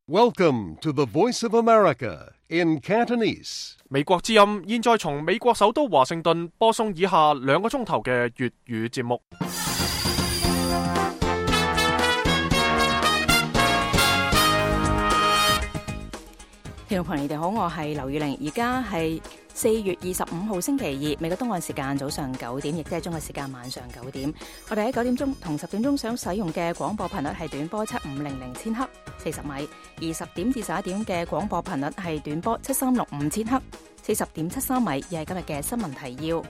Welcome to the Voice of America in Cantonese. 美國之音現在從美國首都華盛頓播送以下2個鐘頭嘅粵語節目。 聽眾朋友，你哋好，我係劉宇玲，而家係4月25號星期二，美國東岸時間早上9點，亦即係中國時間晚上9點。我哋喺9點鐘同10點鐘想使用嘅廣播頻率係短波7500千赫40米，20點至11點嘅廣播頻率係短波7365千赫40.73米，而係今日嘅新聞提要。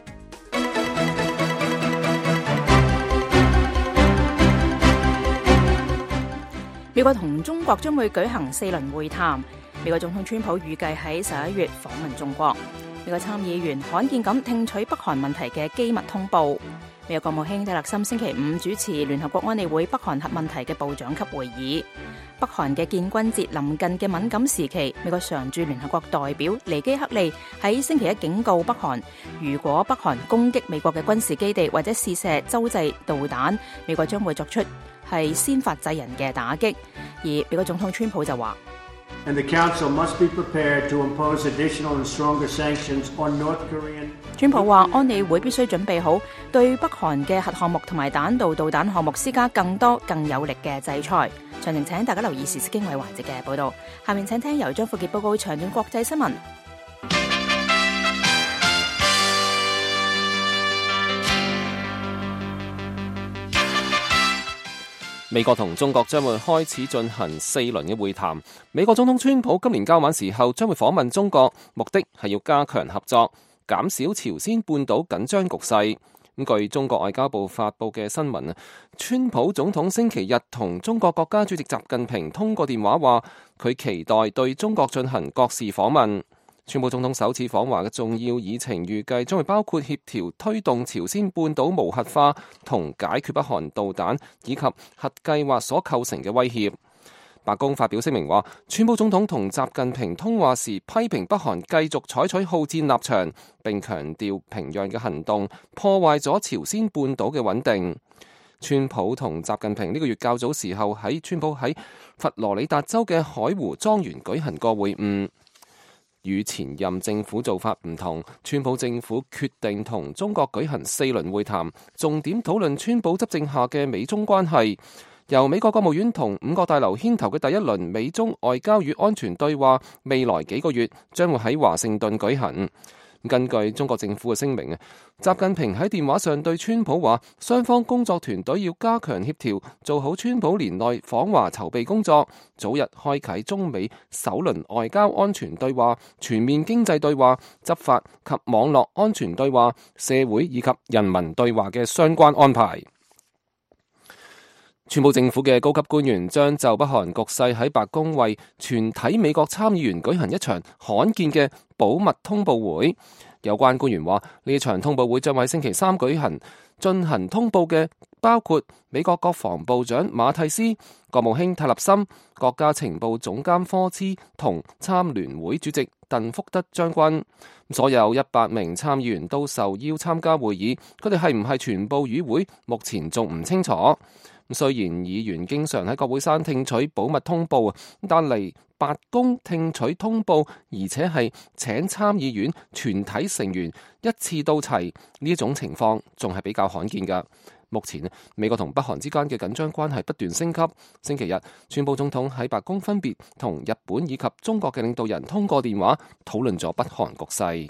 美國同中國將會舉行4輪會談。美國總統川普預計喺11月訪問中國。美國參議員罕見咁聽取北韓問題嘅機密通報。美國國務卿蒂勒森星期5主持聯合國安理會北韓核問題嘅部長級會議。北韓嘅建軍節臨近嘅敏感時期，美國常駐聯合國代表尼基克利喺星期一警告北韓，如果北韓攻擊美國嘅軍事基地或者試射洲際導彈，美國將會作出係先發制人嘅打擊。而美國總統川普就話 And the Council must be prepared to impose additional and stronger sanctions on North Korean. 川普話，安理會必須準備好對北韓嘅核項目同埋彈道導彈項目施加更多更有力嘅制裁。詳情請大家留意時事經緯環節嘅報導。下面請聽由張富傑報告長遠國際新聞。 美國同中國將會開始進行4輪嘅會談。美國總統川普今年較晚時候將會訪問中國，目的係要加強合作，減少朝鮮半島緊張局勢。據中國外交部發布嘅新聞，川普總統星期日同中國國家主席習近平通過電話，話佢期待對中國進行國事訪問。川普總統首次訪華嘅重要議程預計將會包括協調推動朝鮮半島無核化同解決北韓導彈以及核計劃所構成嘅威脅。白宮發表聲明話，川普總統同習近平通話時批評北韓繼續採取好戰立場，並強調平壤嘅行動破壞咗朝鮮半島嘅穩定。川普同習近平呢個月較早時候川普喺佛羅里達州嘅海湖莊園舉行過會晤。與前任政府做法唔同，川普政府決定同中國舉行4輪會談，重點討論川普執政下嘅美中關係。由美國國務院同5角大樓牽頭嘅第一輪美中外交與安全對話，未來幾個月將會喺華盛頓舉行。根據中國政府嘅聲明，習近平喺電話上對川普話，雙方工作團隊要加強協調，做好川普年內訪華籌備工作，早日開啟中美首輪外交安全對話、全面經濟對話、執法及網絡安全對話、社會以及人民對話嘅相關安排。川普政府嘅高級官員將就北韓局勢喺白宮為全體美國參議員舉行一場罕見嘅保密通報會。有關官員話，呢場通報會將喺星期3舉行。進行通報嘅包括美國國防部長馬蒂斯、國務卿泰勒森、國家情報總監科茲同參聯會主席鄧福德將軍。所有100名參議員都受邀參加會議，佢哋係唔係全部與會，目前仲唔清楚。雖然議員經常喺國會山聽取保密通報，但嚟白宮聽取通報，而且係請參議院全體成員一次到齊，呢一種情況仲係比較罕見㗎。目前美國同北韓之間嘅緊張關係不斷升級。星期日，川普總統喺白宮分別同日本以及中國嘅領導人通過電話，討論咗北韓局勢。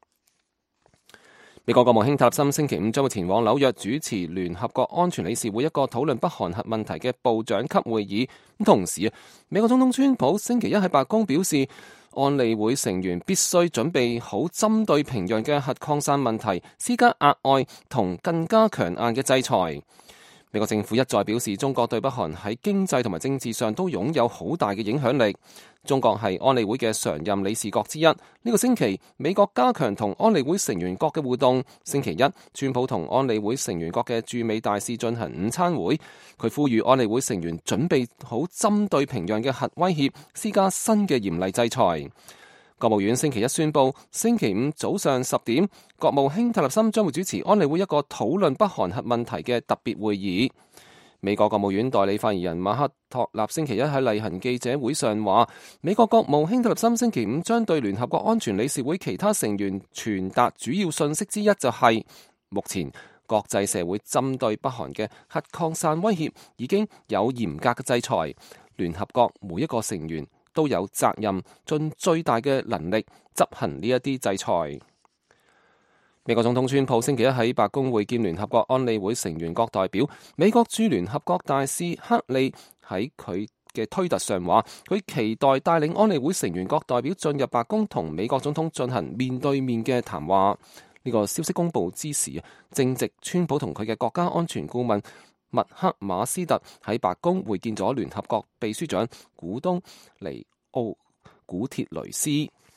美國國務卿蒂勒森星期5將會前往紐約主持聯合國安全理事會一個討論北韓核問題嘅部長級會議。同時美國總統川普星期一喺白宮表示，安理會成員必須準備好針對平壤嘅核擴散問題施加額外同更加強硬嘅制裁。美國政府一再表示，中國對北韓喺經濟同埋政治上都擁有好大嘅影響力。中國係安理會嘅常任理事國之一。呢個星期，美國加強同安理會成員國嘅互動。星期一，川普同安理會成員國嘅駐美大使進行午餐會。佢呼籲安理會成員準備好針對平壤嘅核威脅施加新嘅嚴厲制裁。國務院星期一宣布，星期五早上10點，國務卿蒂勒森將會主持安理會一個討論北韓核問題嘅特別會議。 美國國務院代理發言人馬克托納星期一喺例行記者會上話，美國國務卿蒂勒森星期五將對聯合國安全理事會其他成員傳達主要信息之一就係，目前國際社會針對北韓嘅核擴散威脅已經有嚴格嘅制裁，聯合國每一個成員都有責任盡最大嘅能力執行呢一啲制裁。美國總統川普星期一喺白宮會見聯合國安理會成員國代表。美國駐聯合國大使克利喺佢嘅推特上話，佢期待帶領安理會成員國代表進入白宮同美國總統進行面對面嘅談話。呢個消息公布之時，正值川普同佢嘅國家安全顧問麥克馬斯特喺白宮會見咗聯合國秘書長古東尼奧古鐵雷斯。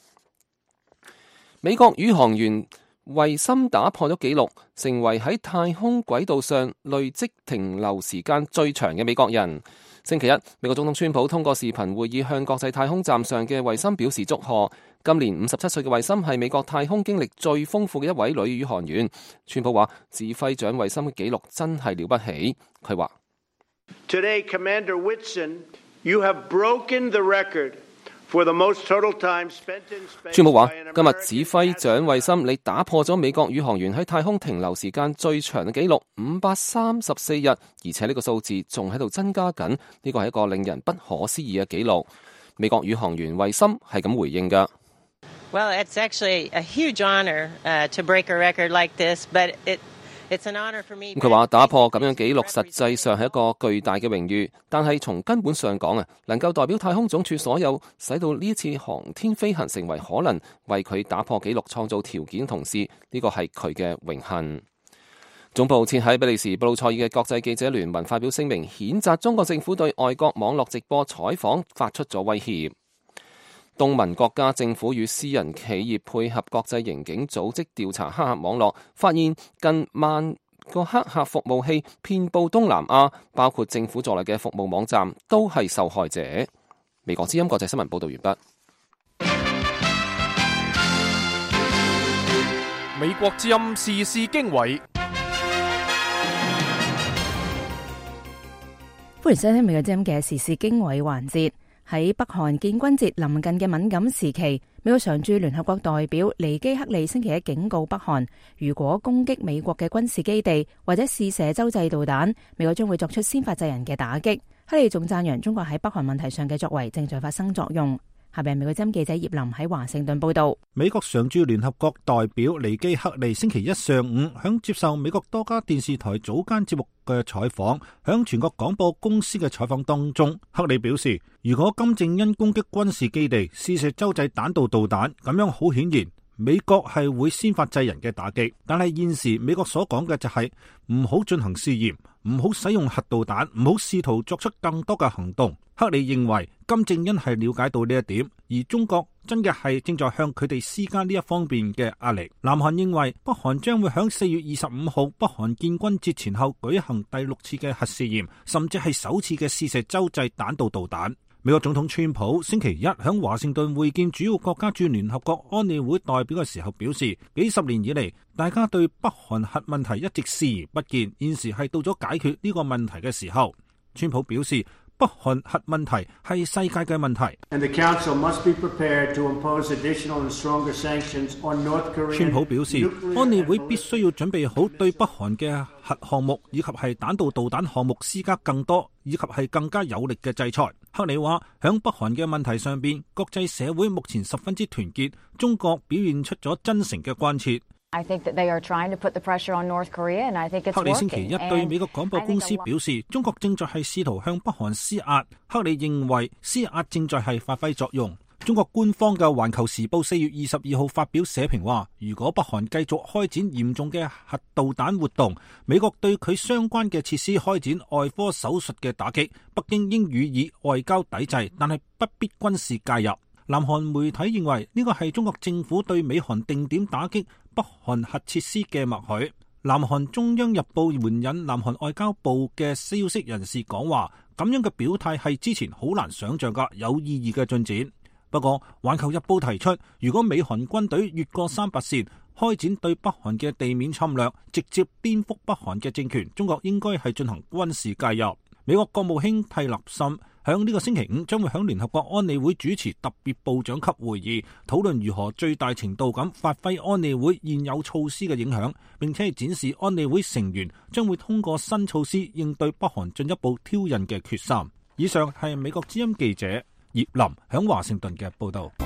美國宇航員維森打破咗紀錄，成為喺太空軌道上累積停留時間最長嘅美國人。星期一，美國總統川普通過視頻會議向國際太空站上嘅維森表示祝賀。今年57歲嘅維森係美國太空經歷最豐富嘅一位女宇航員。川普話，指揮長維森嘅紀錄真係了不起。佢話 Today, Commander Whitson, you have broken the record for the most total time spent in space. 川普話，今日指揮長維森，你打破咗美國宇航員喺太空停留時間最長嘅紀錄534日，而且呢個數字仲喺度增加緊，呢個係一個令人不可思議嘅紀錄。美國宇航員維森係咁回應㗎。 Well, it's actually a huge honor to break a record like this, but it's an honor for me. 佢話打破咁樣紀錄，實際上係一個巨大嘅榮譽，但係從根本上講能夠代表太空總署所有，使到呢一次航天飛行成為可能，為佢打破紀錄創造條件，同時呢個係佢嘅榮幸。總部設喺比利時布魯塞爾嘅國際記者聯盟發表聲明，譴責中國政府對外國網絡直播採訪發出咗威脅。東盟國家政府與私人企業配合國際刑警組織調查黑客網絡，發現近萬個黑客服務器遍佈東南亞，包括政府在內嘅服務網站都係受害者。美國之音國際新聞報道完畢。 美國之音時事經緯， 歡迎收聽美國之音嘅時事經緯環節。喺北韓建軍節臨近嘅敏感時期，美國常駐聯合國代表尼基克利星期一警告北韓，如果攻擊美國嘅軍事基地或者試射洲際導彈，美國將會作出先發制人嘅打擊。克利仲讚揚中國喺北韓問題上嘅作為正在發生作用。下邊美國之音記者葉林喺華盛頓報道。 美國常駐聯合國代表尼基克利星期一上午響接受美國多家電視台早間節目嘅採訪，響全國廣播公司嘅採訪當中，克利表示，如果金正恩攻擊軍事基地、試射洲際彈道導彈，咁樣好顯然美國係會先發制人嘅打擊。但係現時美國所講嘅就係唔好進行試驗，唔好使用核導彈，唔好試圖作出更多嘅行動。克里認為金正恩係了解到呢一點，而中國真嘅係正在向佢哋施加呢一方面嘅壓力。南韓認為北韓將會響4月25號北韓建軍節前後舉行第6次嘅核試驗，甚至係首次嘅試射洲際彈道導彈。美國總統川普星期一響華盛頓會見主要國家駐聯合國安理會代表嘅時候表示，幾十年以嚟，大家對北韓核問題一直視而不見，現時係到咗解決呢個問題嘅時候。川普表示，北韓核問題係世界嘅問題。川普表示，安理會必須要準備好對北韓嘅核項目以及係彈道導彈項目施加更多以及係更加有力嘅制裁。克里話，響北韓嘅問題上邊，國際社會目前十分之團結，中國表現出咗真誠嘅關切。克里星期一對美國廣播公司表示，中國正在係試圖向北韓施壓。克里認為施壓正在係發揮作用。中國官方嘅《環球時報》4月22號發表社評話，如果北韓繼續開展嚴重嘅核導彈活動，美國對佢相關嘅設施開展外科手術嘅打擊，北京應予以外交抵制，但係不必軍事介入。南韓媒體認為呢個係中國政府對美韓定點打擊北韓核設施嘅默許。南韓中央日報援引南韓外交部嘅消息人士講話，咁樣嘅表態係之前好難想象嘅有意義嘅進展。不過環球日報提出，如果美韓軍隊越過300線， 開展對北韓嘅地面侵略，直接顛覆北韓嘅政權，中國應該係進行軍事介入。美國國務卿蒂勒森響呢個星期五將會響聯合國安理會主持特別部長級會議，討論如何最大程度咁發揮安理會現有措施嘅影響，並且展示安理會成員將會通過新措施應對北韓進一步挑釁嘅決心。以上係美國之音記者葉林響華盛頓嘅報道。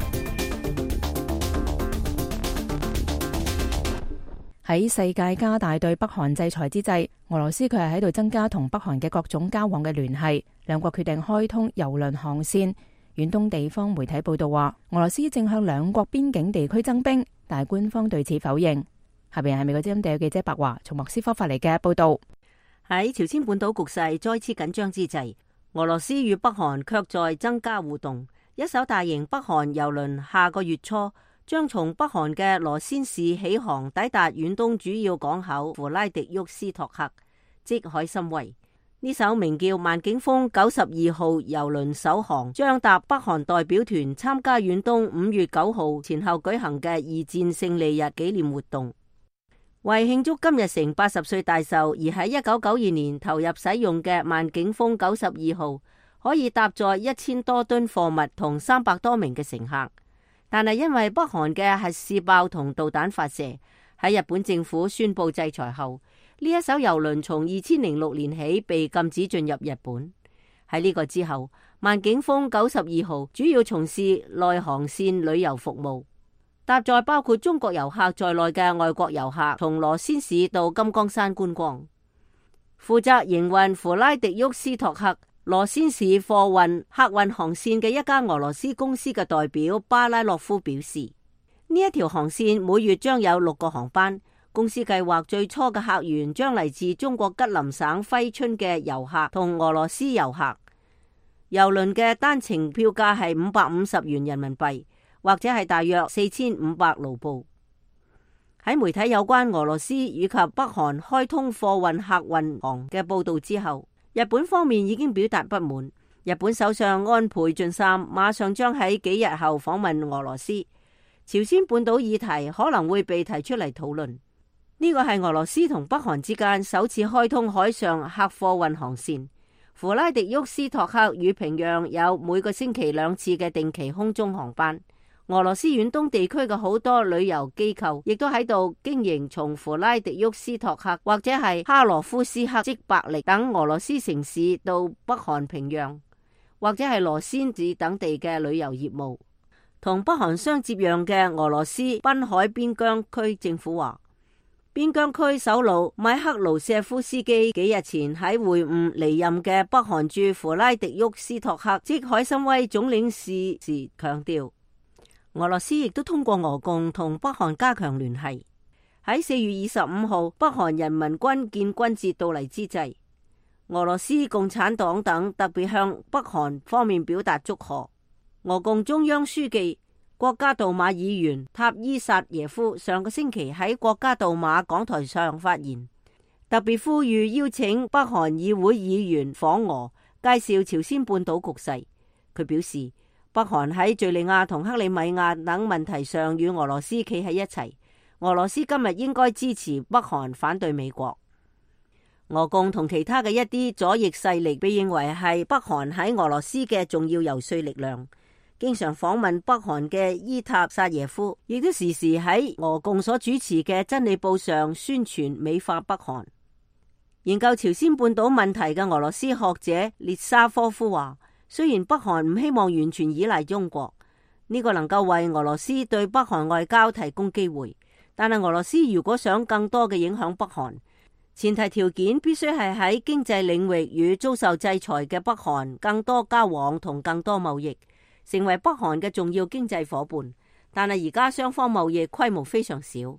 喺世界加大對北韓制裁之際，俄羅斯佢係喺度增加同北韓嘅各種交往嘅聯繫，兩國決定開通郵輪航線。遠東地方媒體報道話，俄羅斯正向兩國邊境地區增兵，但係官方對此否認。下邊係美國之音地記者白華從莫斯科發嚟嘅報道。 喺朝鮮半島局勢再次緊張之際，俄羅斯與北韓卻在增加互動。一艘大型北韓郵輪下個月初將從北韓嘅羅先市起航，抵達遠東主要港口弗拉迪沃斯托克，即海參崴。呢艘名叫萬景峰92號郵輪首航，將搭北韓代表團參加遠東5月9號前後舉行嘅二戰勝利日紀念活動。為慶祝金日成80歲大壽，而喺1992年投入使用嘅萬景峰92號，可以搭載1000多噸貨物同300多名嘅乘客。但係因為北韓嘅核試爆同導彈發射，喺日本政府宣布制裁後，呢一艘郵輪從2006年起被禁止進入日本。喺呢個之後，萬景峰92號主要從事內航線旅遊服務，搭載包括中國遊客在內嘅外國遊客從羅先市到金剛山觀光。負責營運弗拉迪沃斯托克羅先市貨運客運航線嘅一家俄羅斯公司嘅代表巴拉洛夫表示，呢一條航線每月將有6個航班。公司計劃最初嘅客源將嚟自中國吉林省揮春嘅遊客同俄羅斯遊客。郵輪嘅單程票價係550元人民幣，或者係大約4500盧布。喺媒體有關俄羅斯以及北韓開通貨運客運航嘅報道之後，日本方面已經表達不滿。日本首相安倍晉三馬上將喺幾日後訪問俄羅斯，朝鮮半島議題可能會被提出嚟討論。呢個係俄羅斯同北韓之間首次開通海上客貨運航線。弗拉迪沃斯托克與平壤有每個星期2次嘅定期空中航班。俄羅斯遠東地區嘅好多旅遊機構亦都喺度經營從弗拉迪沃斯托克或者係哈羅夫斯克即伯力等俄羅斯城市到北韓平壤或者係羅先子等地嘅旅遊業務。同北韓相接壤嘅俄羅斯濱海邊疆區政府話，邊疆區首腦米克盧舍夫斯基幾日前喺會晤離任嘅北韓駐弗拉迪沃斯托克即海參崴總領事時強調，俄羅斯亦都通過俄共同北韓加強聯繫。喺4月25號北韓人民軍建軍節到嚟之際，俄羅斯共產黨等特別向北韓方面表達祝賀。俄共中央書記、國家杜馬議員塔伊薩耶夫上個星期喺國家杜馬講台上發言，特別呼籲邀請北韓議會議員訪俄，介紹朝鮮半島局勢。佢表示，北韓喺敘利亞同克里米亞等問題上與俄羅斯企喺一齊，俄羅斯今日應該支持北韓反對美國。俄共同其他嘅一啲左翼勢力被認為係北韓喺俄羅斯嘅重要游說力量。經常訪問北韓嘅伊塔薩耶夫亦都時時喺俄共所主持嘅真理報上宣傳美化北韓。研究朝鮮半島問題嘅俄羅斯學者列沙科夫話，雖然北韓唔希望完全依賴中國，呢個能夠為俄羅斯對北韓外交提供機會，但係俄羅斯如果想更多嘅影響北韓，前提條件必須係喺經濟領域與遭受制裁嘅北韓更多交往同更多貿易，成為北韓嘅重要經濟夥伴。但係而家雙方貿易規模非常少。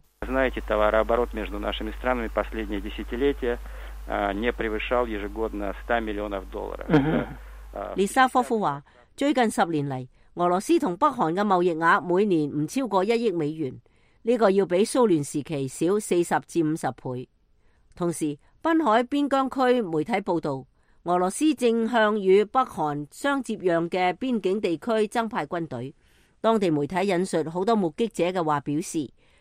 列沙科夫話，最近10年嚟，俄羅斯同北韓嘅貿易額每年唔超過1億美元，呢個要比蘇聯時期少40至50倍。同時，濱海邊疆區媒體報道，俄羅斯正向與北韓相接壤嘅邊境地區增派軍隊。當地媒體引述好多目擊者嘅話表示，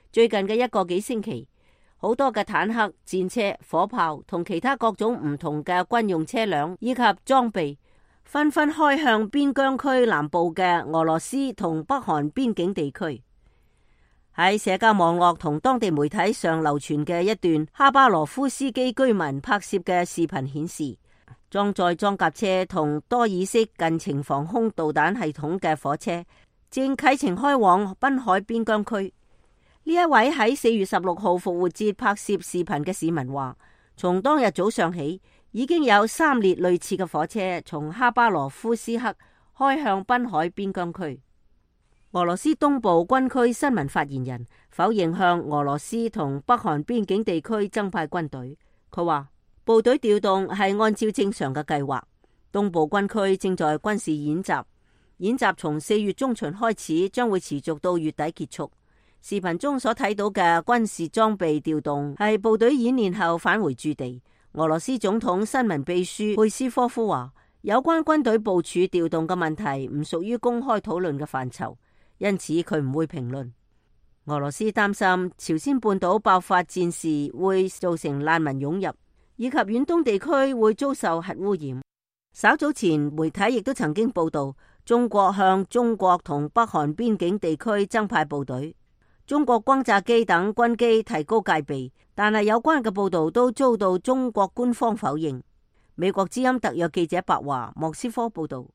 最近嘅一個幾星期，好多嘅坦克、戰車、火炮同其他各種唔同嘅軍用車輛以及裝備，紛紛開向邊疆區南部嘅俄羅斯同北韓邊境地區。喺社交網絡同當地媒體上流傳嘅一段哈巴羅夫斯基居民拍攝嘅視頻顯示，裝載裝甲車同多爾式近程防空導彈系統嘅火車正啟程開往濱海邊疆區。呢一位喺4月16號復活節拍攝視頻嘅市民話，從當日早上起，已經有3列類似嘅火車從哈巴羅夫斯克開向濱海邊疆區。俄羅斯東部軍區新聞發言人否認向俄羅斯同北韓邊境地區增派軍隊。佢話部隊調動係按照正常嘅計劃。東部軍區正在軍事演習，演習從4月中旬開始，將會持續到月底結束。視頻中所睇到嘅軍事裝備調動係部隊演練後返回駐地。俄羅斯總統新聞秘書佩斯科夫話，有關軍隊部署調動嘅問題唔屬於公開討論嘅範疇，因此佢唔會評論。俄羅斯擔心朝鮮半島爆發戰事會造成難民湧入，以及遠東地區會遭受核污染。稍早前媒體亦都曾經報道，中國向中國同北韓邊境地區增派部隊，中國轟炸機等軍機提高戒備，但係有關嘅報道都遭到中國官方否認。美國之音特約記者白華莫斯科報道。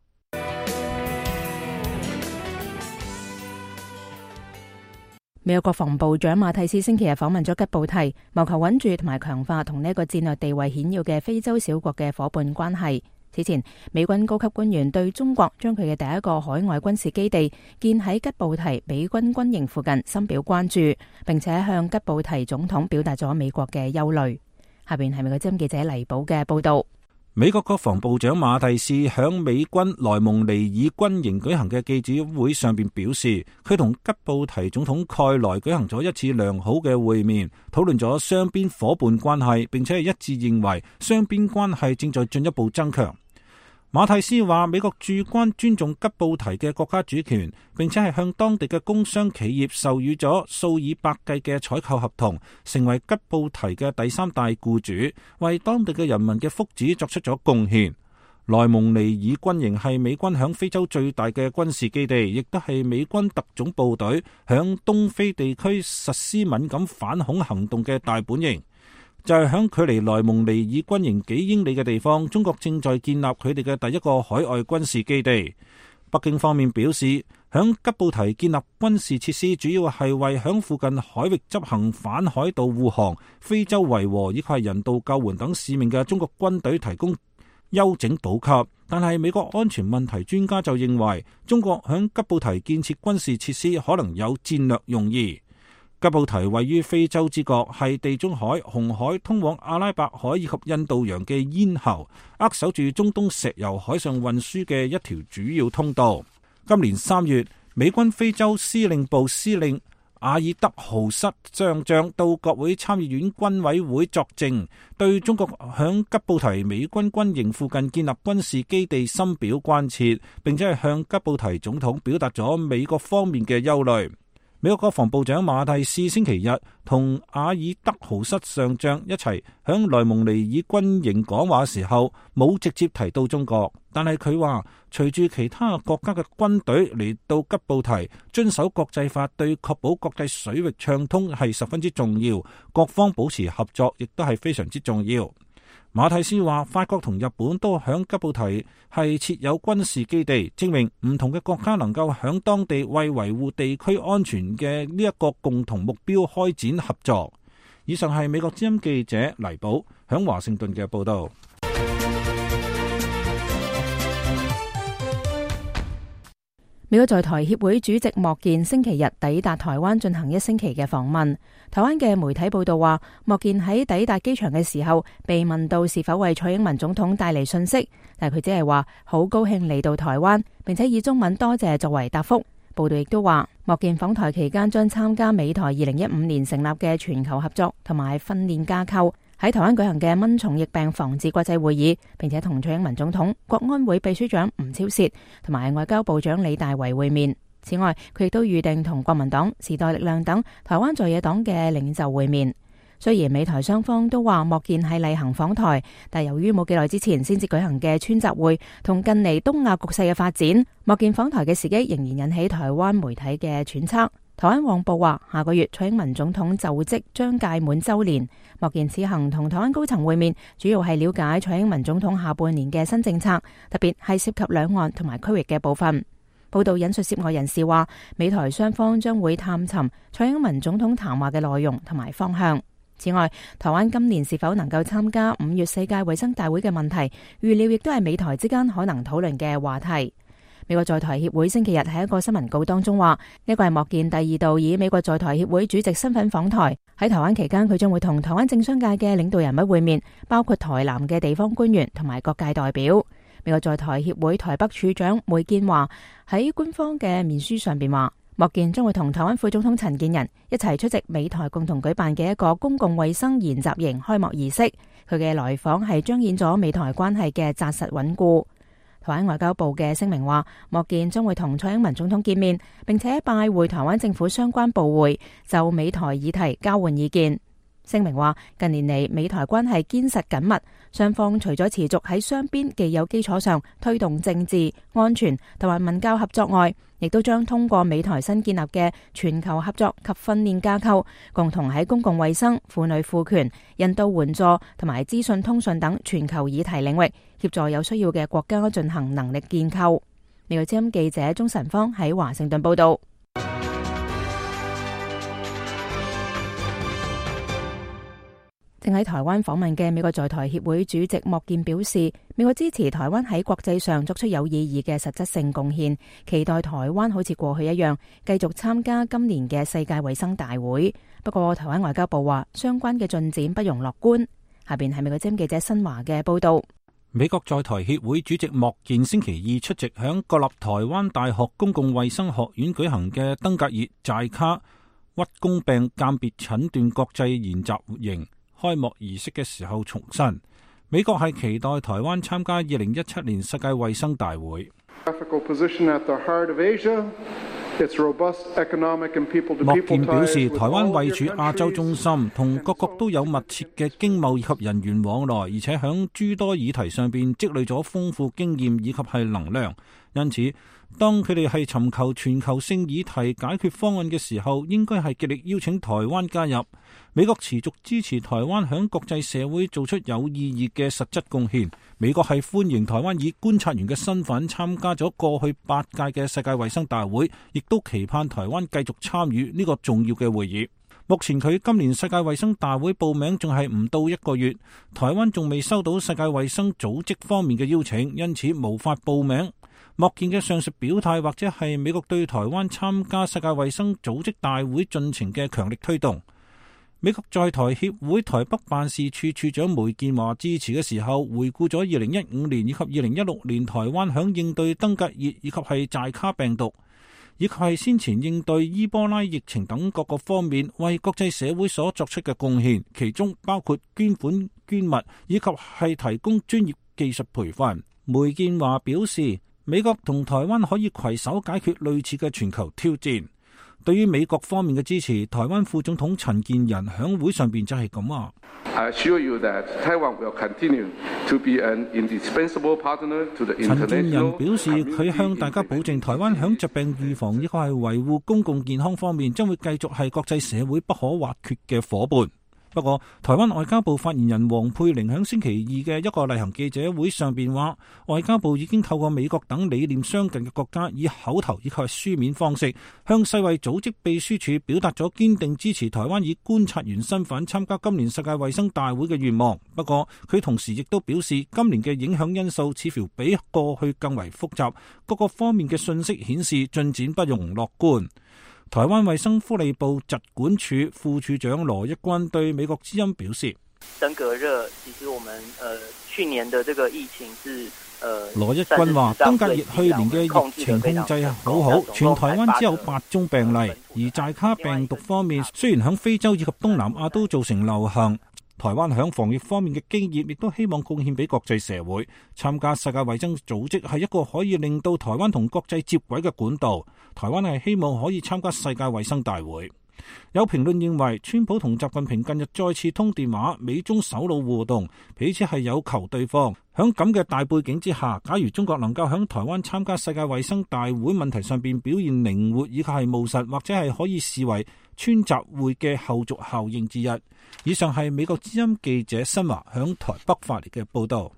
美國國防部長馬蒂斯星期日訪問咗吉布提，謀求穩住同埋強化同呢一個戰略地位顯要嘅非洲小國嘅夥伴關係。此前，美軍高級官員對中國將佢嘅第一個海外軍事基地建喺吉布提美軍軍營附近深表關注，並且向吉布提總統表達咗美國嘅憂慮。下邊係美國之音記者黎寶嘅報道。 美國國防部長馬蒂斯響美軍萊蒙尼爾軍營舉行嘅記者會上邊表示，佢同吉布提總統蓋萊舉行咗一次良好嘅會面，討論咗雙邊夥伴關係，並且係一致認為雙邊關係正在進一步增強。馬蒂斯話，美國駐軍尊重吉布提嘅國家主權，並且係向當地嘅工商企業授予咗數以百計嘅採購合同，成為吉布提嘅第3大僱主，為當地嘅人民嘅福祉作出咗貢獻。萊蒙尼爾軍營係美軍響非洲最大嘅軍事基地，亦都係美軍特種部隊響東非地區實施敏感反恐行動嘅大本營。就係響距離萊蒙尼爾軍營幾英里嘅地方，中國正在建立佢哋嘅第一個海外軍事基地。北京方面表示，響吉布提建立軍事設施，主要係為響附近海域執行反海盜護航、非洲維和以及係人道救援等使命嘅中國軍隊提供休整補給。但係美國安全問題專家就認為，中國響吉布提建設軍事設施可能有戰略用意。吉布提位於非洲之角，係地中海、紅海通往阿拉伯海以及印度洋嘅咽喉，扼守住中東石油海上運輸嘅一條主要通道。今年3月，美軍非洲司令部司令阿爾德豪瑟上將到國會參議院軍委會作證，對中國響吉布提美軍軍營附近建立軍事基地深表關切，並且係向吉布提總統表達咗美國方面嘅憂慮。美國國防部長馬蒂斯星期日同阿爾德豪瑟上將一齊響萊蒙尼爾軍營講話時候，冇直接提到中國，但係佢話隨住其他國家嘅軍隊嚟到吉布提，遵守國際法對確保國際水域暢通係十分之重要，各方保持合作亦都係非常之重要。馬蒂斯話，法國同日本都響吉布提係設有軍事基地，證明唔同嘅國家能夠響當地為維護地區安全嘅呢一個共同目標開展合作。以上係美國之音記者黎寶響華盛頓嘅報道。 美國在台協會主席莫健星期日抵達台灣進行1星期嘅訪問。台灣嘅媒體報道話，莫健喺抵達機場嘅時候被問到是否為蔡英文總統帶嚟訊息，但佢只係話好高興嚟到台灣，並且以中文多謝作為答覆。報道亦都話，莫健訪台期間將參加美台2015年成立嘅全球合作同埋訓練架構喺台灣舉行嘅蚊蟲疫病防治國際會議，並且同蔡英文總統、國安會秘書長吳釗燮同埋外交部長李大維會面。 此外，佢亦都預定同國民黨、時代力量等台灣在野黨嘅領袖會面。雖然美台雙方都話莫健係例行訪台，但由於冇幾耐之前先至舉行嘅川習會同近嚟東亞局勢嘅發展，莫健訪台嘅時機仍然引起台灣媒體嘅揣測。台灣網報話，下個月蔡英文總統就職將屆滿週年，莫健此行同台灣高層會面，主要係了解蔡英文總統下半年嘅新政策，特別係涉及兩岸同埋區域嘅部分。報道引述涉外人士話，美台雙方將會探尋蔡英文總統談話嘅內容同埋方向。此外，台灣今年是否能夠參加5月世界衛生大會嘅問題，預料亦都係美台之間可能討論嘅話題。美國在台協會星期日喺一個新聞稿當中話，呢個係莫健第2度以美國在台協會主席身份訪台。喺台灣期間，佢將會同台灣政商界嘅領導人物會面，包括台南嘅地方官員同埋各界代表。美國在台協會台北處長梅建華喺官方嘅面書上邊話，莫健將會同台灣副總統陳建仁一齊出席美台共同舉辦嘅一個公共衛生研習營開幕儀式。佢嘅來訪係彰顯咗美台關係嘅紮實穩固。台灣外交部嘅聲明話，莫健將會同蔡英文總統見面，並且拜會台灣政府相關部會，就美台議題交換意見。聲明話，近年嚟美台關係堅實緊密，雙方除咗持續喺雙邊既有基礎上推動政治、安全同埋文教合作外，亦都將通過美台新建立嘅全球合作及訓練架構，共同喺公共衛生、婦女賦權、人道援助同埋資訊通訊等全球議題領域，協助有需要嘅國家進行能力建構。美國之音記者鍾晨芳喺華盛頓報道。正喺台灣訪問嘅美國在台協會主席莫健表示，美國支持台灣喺國際上作出有意義嘅實質性貢獻，期待台灣好似過去一樣繼續參加今年嘅世界衛生大會。不過台灣外交部話，相關嘅進展不容樂觀。下邊係美國之音記者新華嘅報道。 美國在台協會主席莫健星期二出席響國立台灣大學公共衛生學院舉行嘅登革熱寨卡鬱宮病鑑別診斷國際研習營開幕儀式嘅時候重申，美國係期待台灣參加2017年世界衛生大會。莫健表示，台灣位處亞洲中心，同各國都有密切嘅經貿以及人員往來，而且響諸多議題上邊積累咗豐富經驗以及係能量。因此，當佢哋係尋求全球性議題解決方案嘅時候，應該係極力邀請台灣加入。美國持續支持台灣響國際社會做出有意義嘅實質貢獻。美國係歡迎台灣以觀察員嘅身份參加咗過去8屆嘅世界衛生大會，亦都期盼台灣繼續參與呢個重要嘅會議。目前佢今年世界衛生大會報名仲係唔到1個月，台灣仲未收到世界衛生組織方面嘅邀請，因此無法報名。莫健嘅上述表態，或者係美國對台灣參加世界衛生組織大會進程嘅強力推動。美國在台協會台北辦事處處長梅建華致辭嘅時候，回顧咗2015年以及2016年台灣響應對登革熱以及係寨卡病毒，以及係先前應對伊波拉疫情等各個方面為國際社會所作出嘅貢獻，其中包括捐款捐物以及係提供專業技術培訓。梅建華表示，美國同台灣可以攜手解決類似嘅全球挑戰。對於美國方面嘅支持，台灣副總統陳建仁響會上邊就係咁話。陳建仁表示，佢向大家保證，台灣響疾病預防以及係維護公共健康方面，將會繼續係國際社會不可或缺嘅夥伴。不過，台灣外交部發言人黃佩玲喺星期二嘅一個例行記者會上邊話，外交部已經透過美國等理念相近嘅國家，以口頭以及書面方式，向世衛組織秘書處表達咗堅定支持台灣以觀察員身份參加今年世界衛生大會嘅願望。不過，佢同時亦都表示，今年嘅影響因素似乎比過去更為複雜，各個方面嘅信息顯示進展不容樂觀。台灣衛生福利部疾管署副處長羅一鈞對美國之音表示， 登革熱其實我們去年的這個疫情是羅一鈞話，登革熱去年嘅疫情控制係好好，全台灣只有8宗病例。而寨卡病毒方面，雖然喺非洲以及東南亞都造成流行， 台灣響防疫方面嘅經驗，亦都希望貢獻俾國際社會。參加世界衛生組織係一個可以令到台灣同國際接軌嘅管道。台灣係希望可以參加世界衛生大會。有評論認為，川普同習近平近日再次通電話，美中首腦互動，彼此係有求對方。響咁嘅大背景之下，假如中國能夠響台灣參加世界衛生大會問題上邊表現靈活以及係務實，或者係可以視為川習會嘅後續效應之一。以上係美國之音記者新華響台北發嚟嘅報道。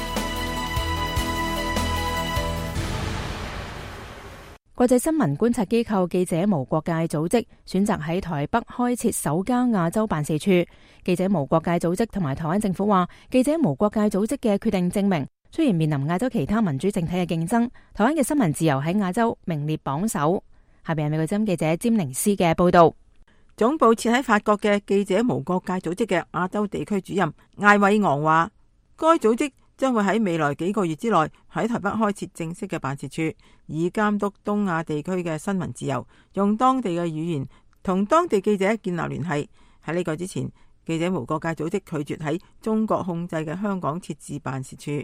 國際新聞觀察機構記者無國界組織選擇喺台北開設首家亞洲辦事處。記者無國界組織同埋台灣政府話，記者無國界組織嘅決定證明，雖然面臨亞洲其他民主政體嘅競爭，台灣嘅新聞自由喺亞洲名列榜首。下邊係美國之音記者詹寧斯嘅報道。 總部設喺法國嘅記者無國界組織嘅亞洲地區主任艾偉昂話，該組織將會喺未來幾個月之內喺台北開設正式嘅辦事處，以監督東亞地區嘅新聞自由，用當地嘅語言同當地記者建立聯繫。喺呢個之前，記者無國界組織拒絕喺中國控制嘅香港設置辦事處。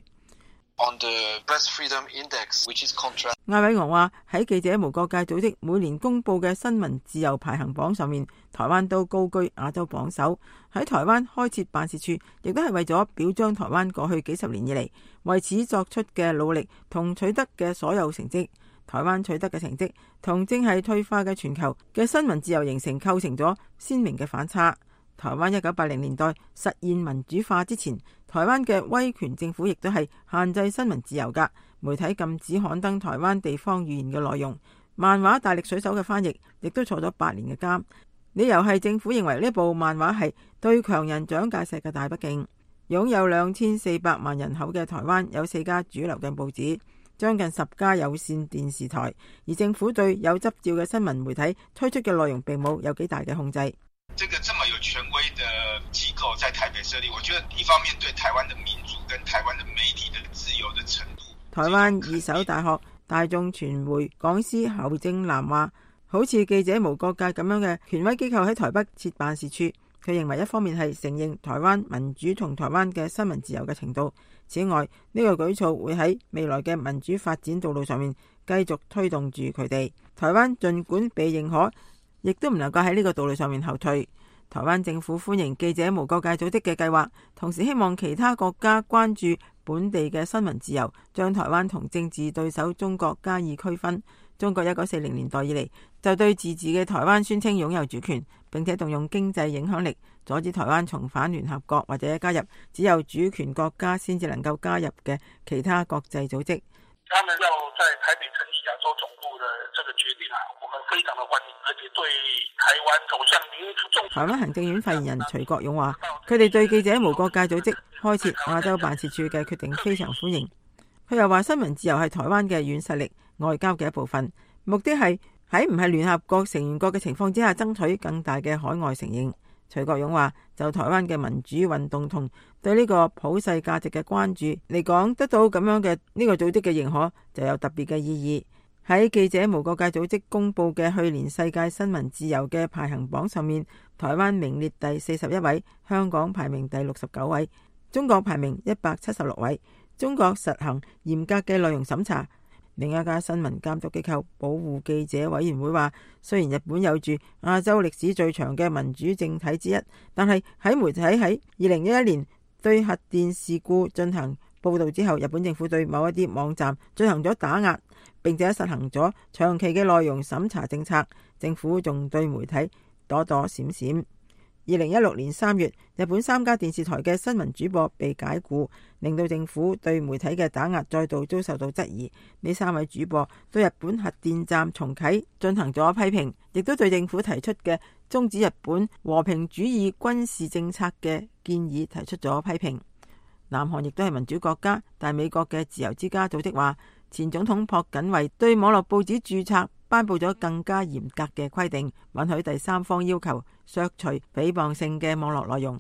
艾偉昂話，喺記者無國界組織每年公布嘅新聞自由排行榜上面，台灣都高居亞洲榜首。喺台灣開設辦事處，亦都係為咗表彰台灣過去幾十年以嚟為此作出嘅努力同取得嘅所有成績。台灣取得嘅成績同正係退化嘅全球嘅新聞自由形成構成咗鮮明嘅反差。台灣1980年代實現民主化之前，台灣嘅威權政府亦都係限制新聞自由㗎，媒體禁止刊登台灣地方語言嘅內容，漫畫大力水手嘅翻譯亦都坐咗8年嘅監，理由係政府認為呢部漫畫係對強人蔣介石嘅大不敬。擁有2400萬人口嘅台灣有4家主流嘅報紙，將近10家有線電視台，而政府對有執照嘅新聞媒體推出嘅內容並冇有幾大嘅控制。 這個這麼有權威的機構在台北設立，我覺得一方面對台灣的民主跟台灣的媒體的自由的程度。 台灣二手大學大眾傳媒講師侯正南話，好似記者無國界咁樣嘅權威機構喺台北設辦事處，佢認為一方面係承認台灣民主同台灣嘅新聞自由嘅程度，此外呢個舉措會喺未來嘅民主發展道路上面繼續推動住佢哋。台灣儘管被認可，亦都唔能夠喺呢個道路上面後退。台灣政府歡迎記者無國界組織嘅計劃，同時希望其他國家關注本地嘅新聞自由，將台灣同政治對手中國加以區分。中國1940年代以嚟就對自治嘅台灣宣稱擁有主權，並且動用經濟影響力阻止台灣重返聯合國或者加入只有主權國家先至能夠加入嘅其他國際組織。 他們要在台北成立亞洲總部的這個決定我們非常的歡迎，而且對台灣走向民主重。 台灣行政院發言人徐國勇話，佢哋對記者無國界組織開設亞洲辦事處嘅決定非常歡迎。佢又話，新聞自由係台灣嘅軟實力、外交嘅一部分，目的係喺唔係聯合國成員國嘅情況之下，爭取更大嘅海外承認。徐國勇話，就台灣嘅民主運動同對呢個普世價值嘅關注嚟講，得到咁樣嘅呢個組織嘅認可，就有特別嘅意義。喺記者無國界組織公布嘅去年世界新聞自由嘅排行榜上面，台灣名列第41位，香港排名第69位，中國排名176位。中國實行嚴格嘅內容審查。另一家新聞監督機構保護記者委員會話，雖然日本有住亞洲歷史最長嘅民主政體之一，但係喺媒體喺2011年對核電事故進行報道之後，日本政府對某一啲網站進行咗打壓，並且實行咗長期嘅內容審查政策。政府仲對媒體躲躲閃閃。2016年3月，日本3家電視台嘅新聞主播被解僱，令到政府對媒體嘅打壓再度遭受到質疑。呢3位主播對日本核電站重啟進行咗批評，亦都對政府提出嘅終止日本和平主義軍事政策嘅建議提出咗批評。南韓亦都係民主國家，但美國嘅自由之家組織話，前總統朴槿惠對網絡報紙註冊頒布咗更加嚴格嘅規定，允許第三方要求削除誹謗性嘅網絡內容。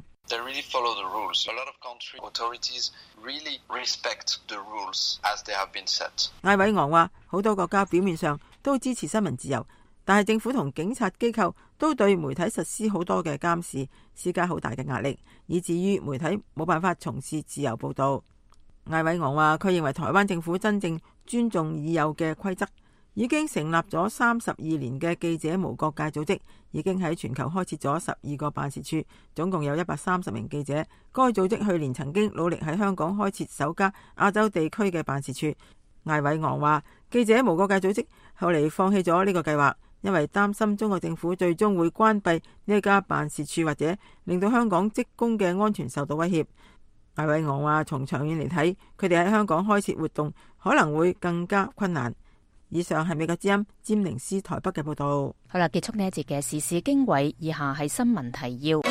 艾偉昂話，好多國家表面上都支持新聞自由， 但係政府同警察機構都對媒體實施好多嘅監視，施加好大嘅壓力，以至於媒體冇辦法從事自由報導。艾偉昂話：佢認為台灣政府真正尊重已有嘅規則。已經成立咗32年嘅記者無國界組織，已經喺全球開設咗12個辦事處，總共有130名記者。該組織去年曾經努力喺香港開設首家亞洲地區嘅辦事處。艾偉昂話：記者無國界組織後嚟放棄咗呢個計劃，因為擔心中國政府最終會關閉呢一家辦事處，或者令到香港職工嘅安全受到威脅。艾偉昂話：從長遠嚟睇，佢哋喺香港開設活動可能會更加困難。以上係美國之音詹寧斯台北嘅報道。 好啦，結束呢一節嘅時事經緯，以下係新聞提要。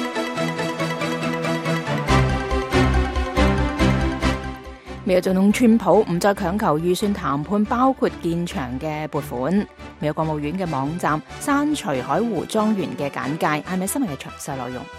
美國總統川普唔再強求預算談判包括建牆嘅撥款。美國國務院嘅網站刪除海湖莊園嘅簡介，係咪新聞嘅詳細內容？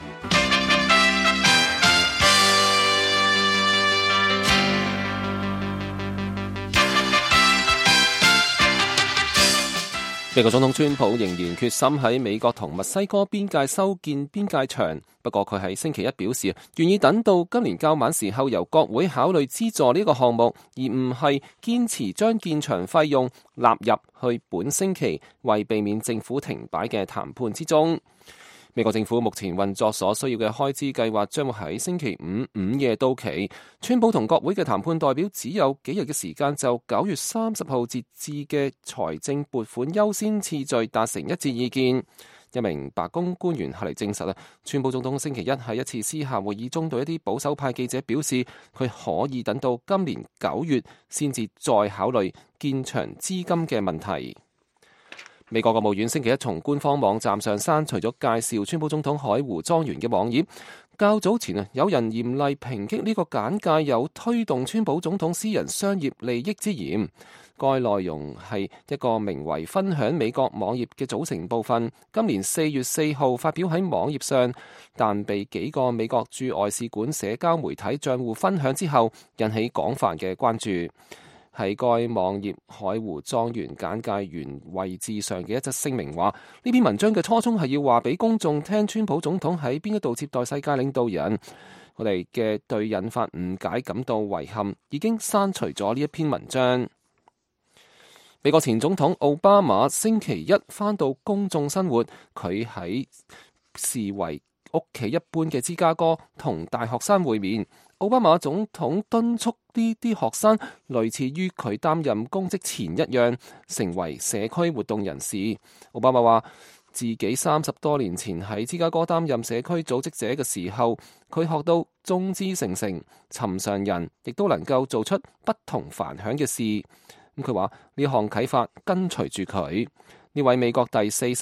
美國總統川普仍然決心喺美國同墨西哥邊界修建邊界牆，不過佢喺星期一表示，願意等到今年較晚時候由國會考慮資助呢個項目，而唔係堅持將建牆費用納入去本星期為避免政府停擺嘅談判之中。美國政府目前運作所需要嘅開支計劃將會喺星期五午夜到期。川普同國會嘅談判代表只有幾日嘅時間，就9月30號截至嘅財政撥款優先次序達成一致意見。一名白宮官員後嚟證實川普總統星期一喺一次私下會議中對一啲保守派記者表示，佢可以等到今年9月先至再考慮建牆資金嘅問題。美國國務院星期一從官方網站上刪除咗介紹川普總統海湖莊園嘅網頁。較早前有人嚴厲抨擊呢個簡介有推動川普總統私人商業利益之嫌。該內容係一個名為分享美國網頁嘅組成部分，今年4月4號發表喺網頁上，但被幾個美國駐外使館社交媒體賬戶分享之後，引起廣泛嘅關注。喺該網頁海湖莊園簡介原位置上嘅一則聲明話，呢篇文章嘅初衷係要話俾公眾聽川普總統喺邊一度接待世界領導人。我哋嘅對引發誤解感到遺憾，已經刪除咗呢一篇文章。美國前總統奧巴馬星期一返到公眾生活，佢喺視為屋企一般嘅芝加哥同大學生會面。奧巴馬總統敦促呢啲學生類似於佢擔任公職前一樣，成為社區活動人士。奧巴馬話自己30多年前喺芝加哥擔任社區組織者嘅時候，佢學到眾志成城，尋常人亦都能夠做出不同凡響嘅事。咁佢話呢項啟發跟隨住佢。呢位美國第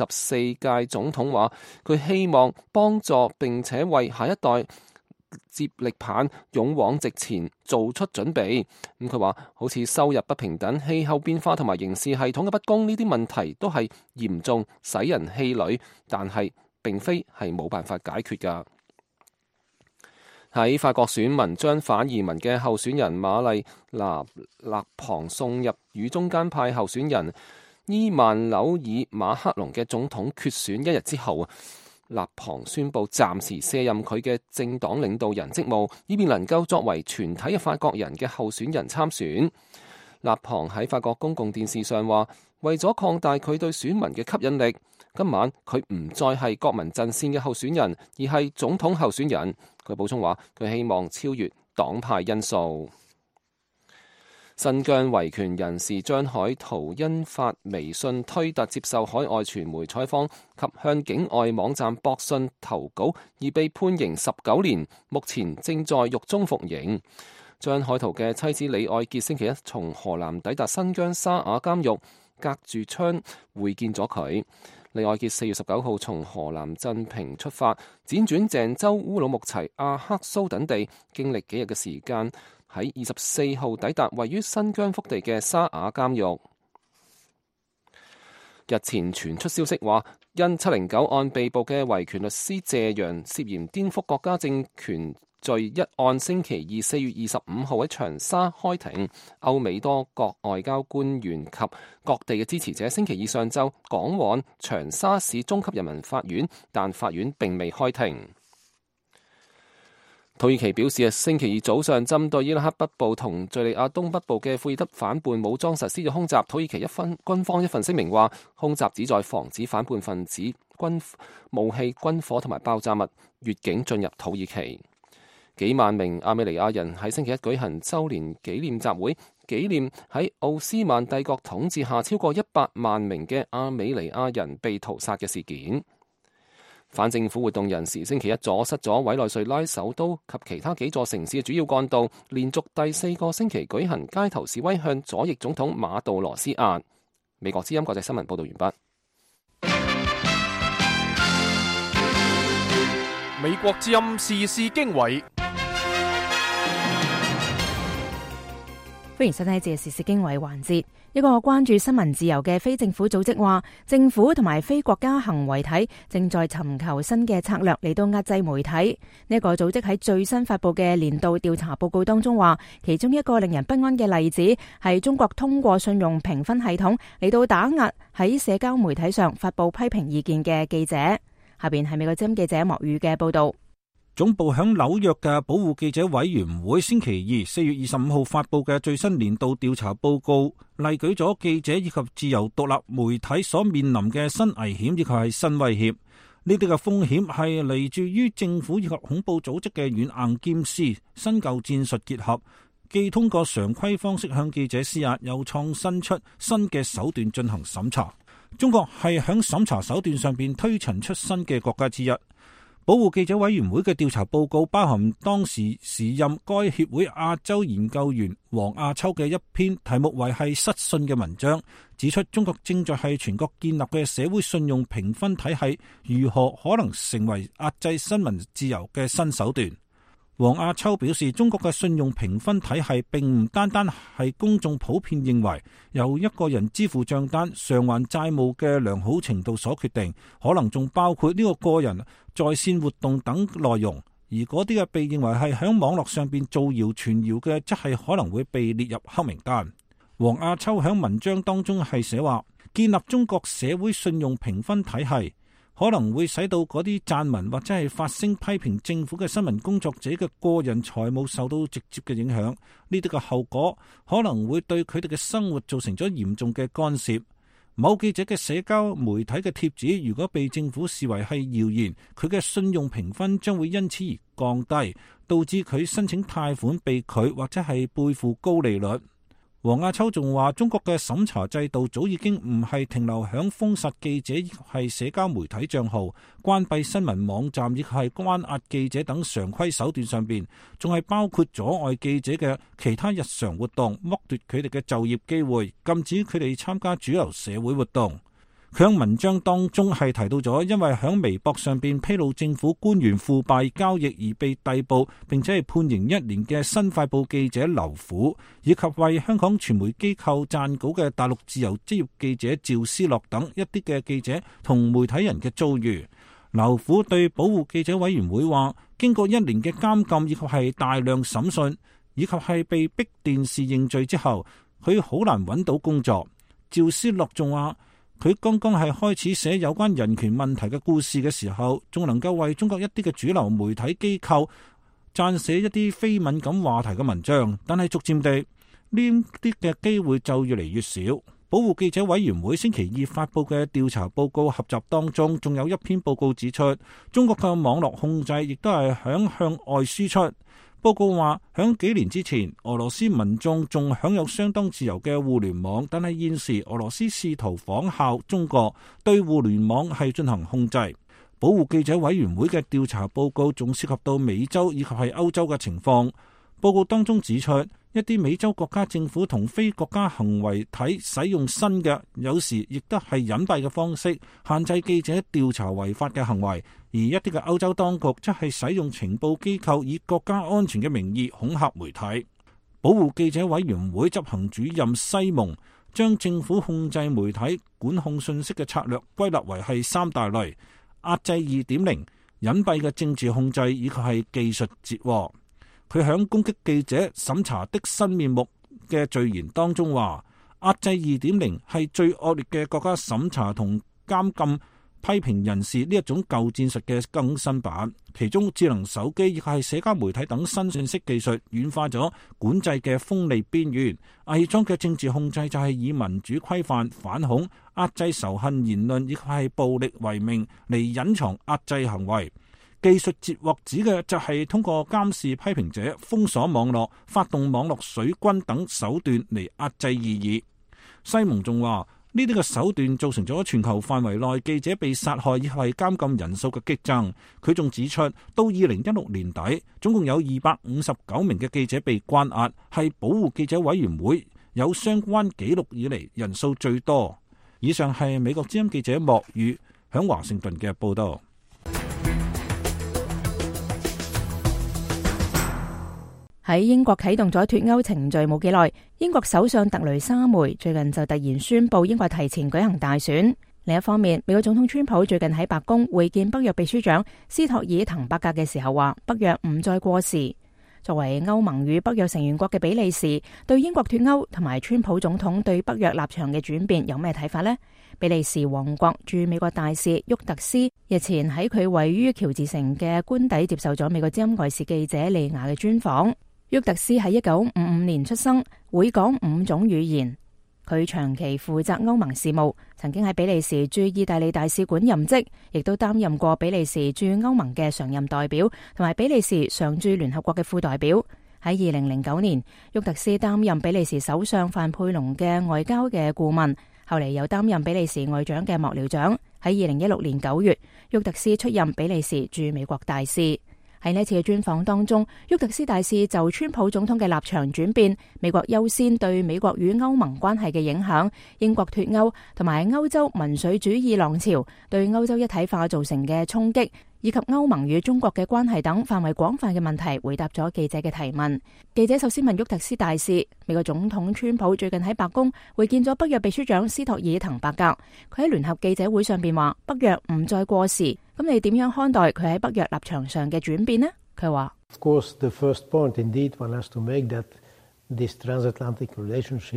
44屆總統話，佢希望幫助並且為下一代接力棒勇往直前做出準備。咁佢話好似收入不平等、氣候變化同埋刑事系統嘅不公呢啲問題都係嚴重使人氣餒，但係並非係冇辦法解決㗎。喺法國選民將反移民嘅候選人瑪麗娜勒龐送入與中間派候選人伊曼紐爾馬克龍嘅總統決選一日之後，勒龐宣布暫時卸任佢嘅政黨領導人職務，以便能夠作為全體嘅法國人嘅候選人參選。勒龐喺法國公共電視上話，為咗擴大佢對選民嘅吸引力，今晚佢唔再係國民陣線嘅候選人，而係總統候選人。佢補充話，佢希望超越黨派因素。新疆維權人士張海濤因發微信推特接受海外傳媒採訪及向境外網站博信投稿而被判刑19年，目前正在獄中服刑。張海濤嘅妻子李愛潔星期一從河南抵達新疆沙雅監獄，隔住窗會見咗佢。李愛潔4月19號從河南鎮平出發，輾轉鄭州、烏魯木齊、阿克蘇等地，經歷幾日嘅時間，喺24號抵達位於新疆腹地嘅沙雅監獄。日前傳出消息話，因709案被捕嘅維權律師謝陽涉嫌顛覆國家政權序一案星期二4月25號喺長沙開庭，歐美多國外交官員及各地嘅支持者星期二上晝趕往長沙市中級人民法院，但法院並未開庭。土耳其表示，星期二早上針對伊拉克北部同敘利亞東北部嘅庫爾德反叛武裝實施咗空襲。土耳其軍方一份聲明話，空襲旨在防止反叛分子武器、軍火同埋爆炸物越境進入土耳其。幾萬名亞美尼亞人喺星期一舉行週年紀念集會，紀念喺奧斯曼帝國統治下超過100萬名嘅亞美尼亞人被屠殺嘅事件。反政府活動人士星期一阻塞咗委內瑞拉首都及其他幾座城市嘅主要幹道，連續第4個星期舉行街頭示威，向左翼總統馬杜羅施壓。美國之音國際新聞報道完畢。 美國之音時事經緯。 歡迎收睇這時事經緯環節。一個關注新聞自由嘅非政府組織話，政府同埋非國家行為體正在尋求新嘅策略嚟到壓制媒體。呢個組織喺最新發佈嘅年度調查報告當中話，其中一個令人不安嘅例子係中國通過信用評分系統嚟到打壓喺社交媒體上發佈批評意見嘅記者。下邊係美國之音記者莫宇嘅報道。 總部響紐約嘅保護記者委員會星期二4月25號發佈嘅最新年度調查報告，例舉咗記者以及自由獨立媒體所面臨嘅新危險以及係新威脅。呢啲嘅風險係嚟自於政府以及恐怖組織嘅軟硬兼施，新舊戰術結合，既通過常規方式向記者施壓，又創新出新嘅手段進行審查。中國係響審查手段上邊推陳出新嘅國家之一。保護記者委員會嘅調查報告包含當時任該協會亞洲研究員黃亞秋嘅一篇題目為係失信嘅文章，指出中國正在係全國建立嘅社會信用評分體系如何可能成為壓制新聞自由嘅新手段。黃亞秋表示，中國嘅信用評分體系並唔單單係公眾普遍認為由一個人支付賬單、償還債務嘅良好程度所決定，可能仲包括呢個人在線活動等內容。而嗰啲嘅被認為係響網絡上邊造謠傳謠嘅，則係可能會被列入黑名單。黃亞秋響文章當中係寫話，建立中國社會信用評分體系可能會使到嗰啲撰文或者係發聲批評政府嘅新聞工作者嘅個人財務受到直接嘅影響，呢啲嘅後果可能會對佢哋嘅生活造成咗嚴重嘅干涉。某記者嘅社交媒體嘅貼紙如果被政府視為係謠言，佢嘅信用評分將會因此而降低，導致佢申請貸款被拒或者係背負高利率。黃亞秋仲話，中國嘅審查制度早已經唔係停留響封殺記者，係社交媒體賬號、關閉新聞網站，亦係關押記者等常規手段上邊，仲係包括阻礙記者嘅其他日常活動，剝奪佢哋嘅就業機會，禁止佢哋參加主流社會活動。佢喺文章當中係提到咗，因為喺微博上邊披露政府官員腐敗交易而被逮捕並且係判刑1年嘅新快報記者劉虎，以及為香港傳媒機構撰稿嘅大陸自由職業記者趙思樂等一啲嘅記者同媒體人嘅遭遇。劉虎對保護記者委員會話，經過1年嘅監禁以及係大量審訊，以及係被逼電視認罪之後，佢好難揾到工作。趙思樂仲話，佢剛剛係開始寫有關人權問題嘅故事嘅時候，仲能夠為中國一啲嘅主流媒體機構撰寫一啲非敏感話題嘅文章，但係逐漸地呢啲嘅機會就越嚟越少。保護記者委員會星期二發佈嘅調查報告合集當中，仲有一篇報告指出，中國嘅網絡控制亦都係向外輸出。報告話，響幾年之前，俄羅斯民眾仲享有相當自由嘅互聯網，但係現時俄羅斯試圖仿效中國，對互聯網係進行控制。保護記者委員會嘅調查報告仲涉及到美洲以及係歐洲嘅情況。報告當中指出，一啲美洲國家政府同非國家行為體使用新嘅，有時亦都係隱蔽嘅方式，限制記者調查違法嘅行為。而一啲嘅歐洲當局則係使用情報機構以國家安全嘅名義恐嚇媒體。保護記者委員會執行主任西蒙將政府控制媒體管控信息嘅策略歸納為係3大類：壓制2.0、 隱蔽嘅政治控制以及係技術截獲。佢響攻擊記者審查的新面目嘅序言當中話，壓制 2.0 係最惡劣嘅國家審查同監禁批評人士呢一種舊戰術嘅更新版。其中智能手機亦係社交媒體等新信息技術軟化咗管制嘅鋒利邊緣，偽裝嘅政治控制就係以民主規範、反恐、壓制仇恨言論以及係暴力為名嚟隱藏壓制行為。技術截獲指嘅就係通過監視批評者、封鎖網絡、發動網絡水軍等手段嚟壓制異議。西蒙仲話，呢啲嘅手段造成咗全球範圍內記者被殺害以及係監禁人數嘅激增。佢仲指出，到2016年底，總共有259名嘅記者被關押，係保護記者委員會有相關記錄以嚟人數最多。以上係美國之音記者莫宇響華盛頓嘅報道。 喺英國啟動咗脫歐程序冇幾耐，英國首相特雷莎梅最近就突然宣布英國提前舉行大選。另一方面，美國總統川普最近喺白宮會見北約秘書長斯托爾滕伯格嘅時候話，北約唔再過時。作為歐盟與北約成員國嘅比利時，對英國脫歐同埋川普總統對北約立場嘅轉變有咩睇法呢？比利時王國駐美國大使沃特斯日前喺佢位於喬治城嘅官邸接受咗美國之音外事記者利亞嘅專訪。沃特斯喺1955年出生，會講5種語言。佢長期負責歐盟事務，曾經喺比利時駐意大利大使館任職，亦都擔任過比利時駐歐盟嘅常任代表，同埋比利時常駐聯合國嘅副代表。喺2009年，沃特斯擔任比利時首相范佩龍嘅外交嘅顧問，後嚟又擔任比利時外長嘅幕僚長。喺2016年9月，沃特斯出任比利時駐美國大使。喺呢次嘅專訪當中，沃特斯大使就川普總統嘅立場轉變、美國優先對美國與歐盟關係嘅影響、英國脫歐同埋歐洲民粹主義浪潮對歐洲一體化造成嘅衝擊，以及歐盟與中國嘅關係等範圍廣泛嘅問題，回答咗記者嘅提問。記者首先問沃特斯大使，美國總統川普最近喺白宮會見咗北約秘書長斯托爾滕伯格，佢喺聯合記者會上邊話北約唔再過時。咁你點樣看待佢喺北約立場上嘅轉變呢？佢話 ：Of course, the first point indeed one has to make that this transatlantic relationship,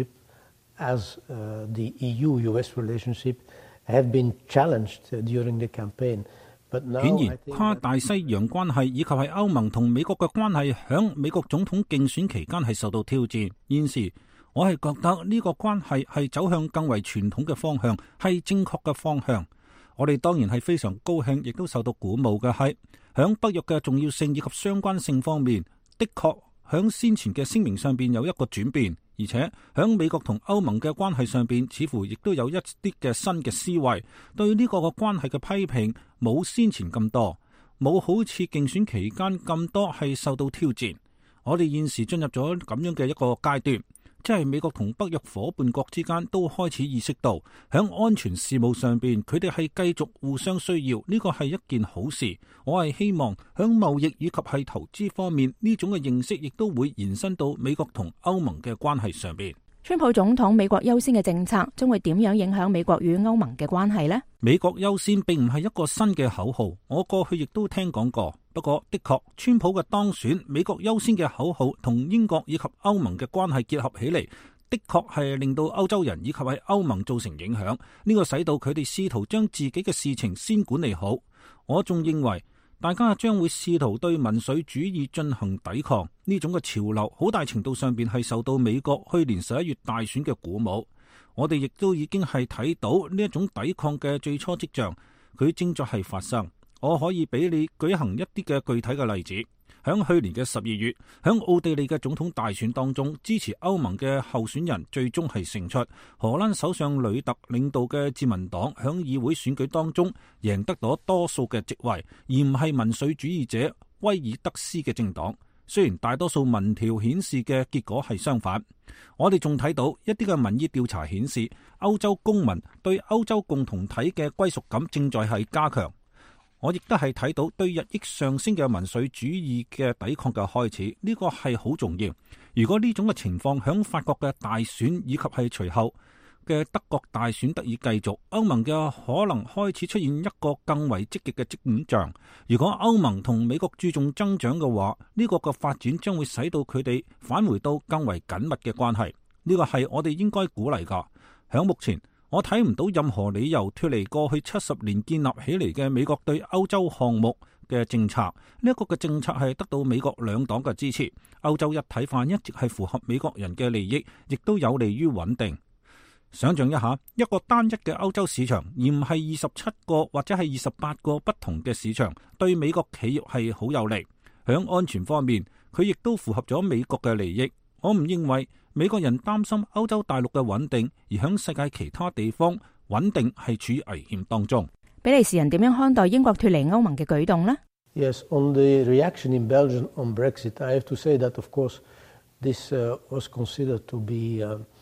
as the EU-US relationship, have been challenged during the campaign. But now, 顯然，跨大西洋關係以及係歐盟同美國嘅關係，響美國總統競選期間係受到挑戰。現時我係覺得呢個關係係走向更為傳統嘅方向，係正確嘅方向。我哋當然係非常高興，亦都受到鼓舞嘅係，響北約嘅重要性以及相關性方面，的確響先前嘅聲明上邊有一個轉變，而且響美國同歐盟嘅關係上邊，似乎亦都有一啲嘅新嘅思維，對呢個嘅關係嘅批評冇先前咁多，冇好似競選期間咁多係受到挑戰。我哋現時進入咗咁樣嘅一個階段。即係美國同北約伙伴國之間都開始意識到，響安全事務上邊，佢哋係繼續互相需要，呢個係一件好事。我係希望響貿易以及係投資方面，呢種嘅認識亦都會延伸到美國同歐盟嘅關係上邊。 川普總統美國優先嘅政策將會點樣影響美國與歐盟嘅關係呢？ 美國優先並唔係一個新嘅口號，我過去亦都聽講過。不過的確，川普嘅當選，美國優先嘅口號同英國以及歐盟嘅關係結合起嚟，的確係令到歐洲人以及係歐盟造成影響。呢個使到佢哋試圖將自己嘅事情先管理好。我仲認為大家將會試圖對民粹主義進行抵抗，呢種嘅潮流好大程度上邊係受到美國去年11月大選嘅鼓舞。我哋亦都已經係睇到呢一種抵抗嘅最初跡象，佢正在係發生。我可以俾你舉行一啲嘅具體嘅例子。響去年嘅12月，響奧地利嘅總統大選當中，支持歐盟嘅候選人最終係勝出。荷蘭首相呂特領導嘅自民黨響議會選舉當中贏得咗多數嘅席位，而唔係民粹主義者威爾德斯嘅政黨。雖然大多數民調顯示嘅結果係相反，我哋仲睇到一啲嘅民意調查顯示，歐洲公民對歐洲共同體嘅歸屬感正在係加強。我亦都係睇到對日益上升嘅民粹主義嘅抵抗嘅開始，呢個係好重要。如果呢種嘅情況響法國嘅大選以及係隨後嘅德國大選得以繼續，歐盟嘅可能開始出現一個更為積極嘅跡象。如果歐盟同美國注重增長嘅話，呢個嘅發展將會使到佢哋返回到更為緊密嘅關係。呢個係我哋應該鼓勵㗎。響目前，我睇唔到任何理由脫離過去70年建立起嚟嘅美國對歐洲項目嘅政策。呢一個嘅政策係得到美國兩黨嘅支持。歐洲一體化一直係符合美國人嘅利益，亦都有利於穩定。想象一下，一個單一嘅歐洲市場，而唔係27個或者係28個不同嘅市場，對美國企業係好有利。響安全方面，佢亦都符合咗美國嘅利益。我唔認為美國人擔心歐洲大陸嘅穩定，而響世界其他地方穩定係處於危險當中。 比利時人點樣看待英國脫離歐盟嘅舉動呢？ Yes, on the reaction in Belgium on Brexit, I have to say that, of course, this was considered to be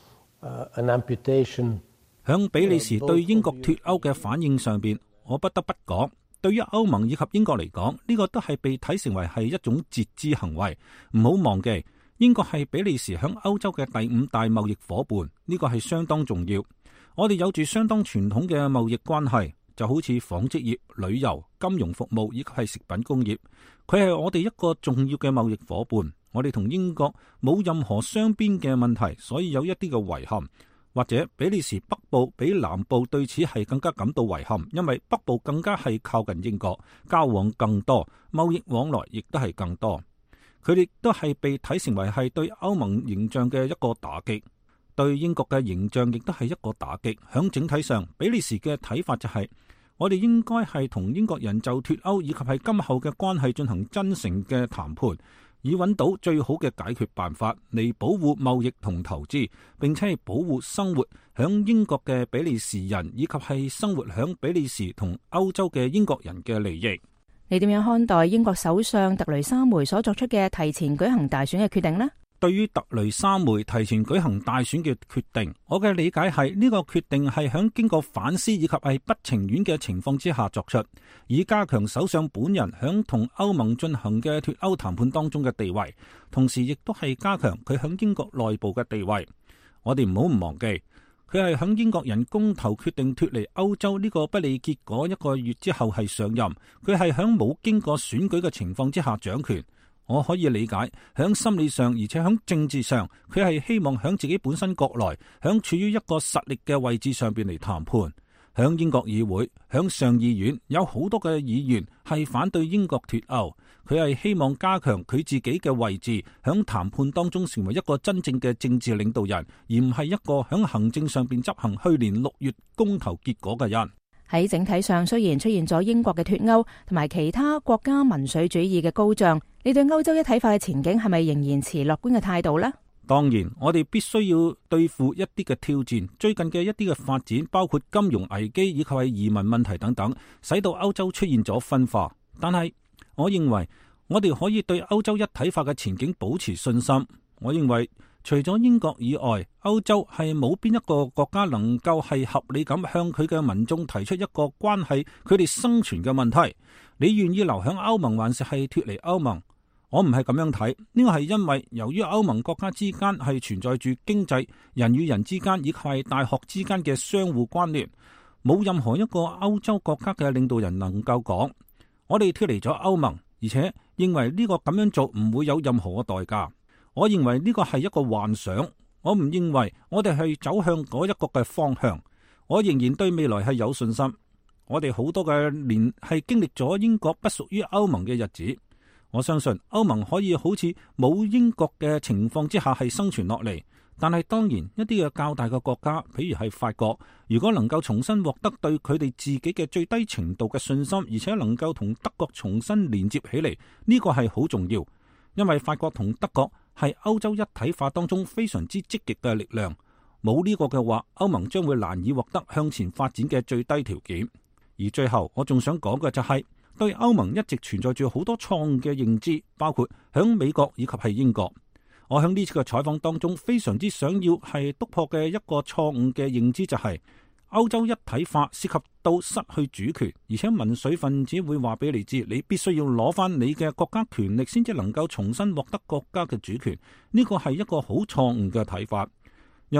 an amputation. 響比利時對英國脫歐嘅反應上邊，我不得不講，對於歐盟以及英國嚟講，呢個都係被睇成為係一種截肢行為。唔好忘記，英國係比利時響歐洲嘅第5大貿易夥伴，呢個係相當重要。我哋有住相當傳統嘅貿易關係，就好似紡織業、旅遊、金融服務以及係食品工業，佢係我哋一個重要嘅貿易夥伴。我哋同英國冇任何雙邊嘅問題，所以有一啲嘅遺憾，或者比利時北部比南部對此係更加感到遺憾，因為北部更加係靠近英國，交往更多，貿易往來亦都係更多。佢哋都係被睇成為係對歐盟形象嘅一個打擊，對英國嘅形象亦都係一個打擊。響整體上，比利時嘅睇法就係，我哋應該係同英國人就脫歐以及係今後嘅關係進行真誠嘅談判，以揾到最好嘅解決辦法嚟保護貿易同投資，並且係保護生活響英國嘅比利時人以及係生活響比利時同歐洲嘅英國人嘅利益。 你點樣看待英國首相特雷莎梅所作出嘅提前舉行大選嘅決定呢？ 對於特雷莎梅提前舉行大選嘅決定，我嘅理解係呢個決定係響經過反思以及係不情願嘅情況之下作出，以加強首相本人響同歐盟進行嘅脫歐談判當中嘅地位，同時亦都係加強佢響英國內部嘅地位。我哋唔好唔忘記，佢係響英國人公投決定脫離歐洲呢個不利結果1個月之後係上任，佢係響冇經過選舉嘅情況之下掌權。我可以理解，響心理上而且響政治上，佢係希望響自己本身國內，響處於一個實力嘅位置上邊嚟談判。響英國議會、響上議院有好多嘅議員係反對英國脫歐，佢係希望加強佢自己嘅位置，響談判當中成為一個真正嘅政治領導人，而唔係一個響行政上邊執行去年6月公投結果嘅人。 喺整體上，雖然出現咗英國嘅脫歐同埋其他國家民粹主義嘅高漲，你對歐洲一體化嘅前景係咪仍然持樂觀嘅態度呢？ 當然，我哋必須要對付一啲嘅挑戰。最近嘅一啲嘅發展，包括金融危機以及係移民問題等等，使到歐洲出現咗分化。但係，我認為我哋可以對歐洲一體化嘅前景保持信心。我認為除咗英國以外，歐洲係冇邊一個國家能夠係合理咁向佢嘅民眾提出一個關係佢哋生存嘅問題。你願意留響歐盟，還是係脫離歐盟？我唔係咁樣睇，呢個係因為由於歐盟國家之間係存在住經濟、人與人之間以及係大學之間嘅相互關聯，冇任何一個歐洲國家嘅領導人能夠講我哋脫離咗歐盟，而且認為呢個咁樣做唔會有任何嘅代價。我認為呢個係一個幻想，我唔認為我哋係走向嗰一個嘅方向。我仍然對未來係有信心。我哋好多嘅年係經歷咗英國不屬於歐盟嘅日子，我相信歐盟可以好似冇英國嘅情況之下係生存落嚟。但係當然一啲嘅較大嘅國家，譬如係法國，如果能夠重新獲得對佢哋自己嘅最低程度嘅信心，而且能夠同德國重新連接起嚟，呢個係好重要。因為法國同德國係歐洲一體化當中非常之積極嘅力量，冇呢個嘅話，歐盟將會難以獲得向前發展嘅最低條件。而最後我仲想講嘅就係，對歐盟一直存在住好多錯誤嘅認知，包括響美國以及係英國。我響呢次嘅採訪當中非常之想要係突破嘅一個錯誤嘅認知，就係歐洲一體化涉及到失去主權，而且民粹分子會話俾你知，你必須要攞翻你嘅國家權力先至能夠重新獲得國家嘅主權。呢個係一個好錯誤嘅睇法，因為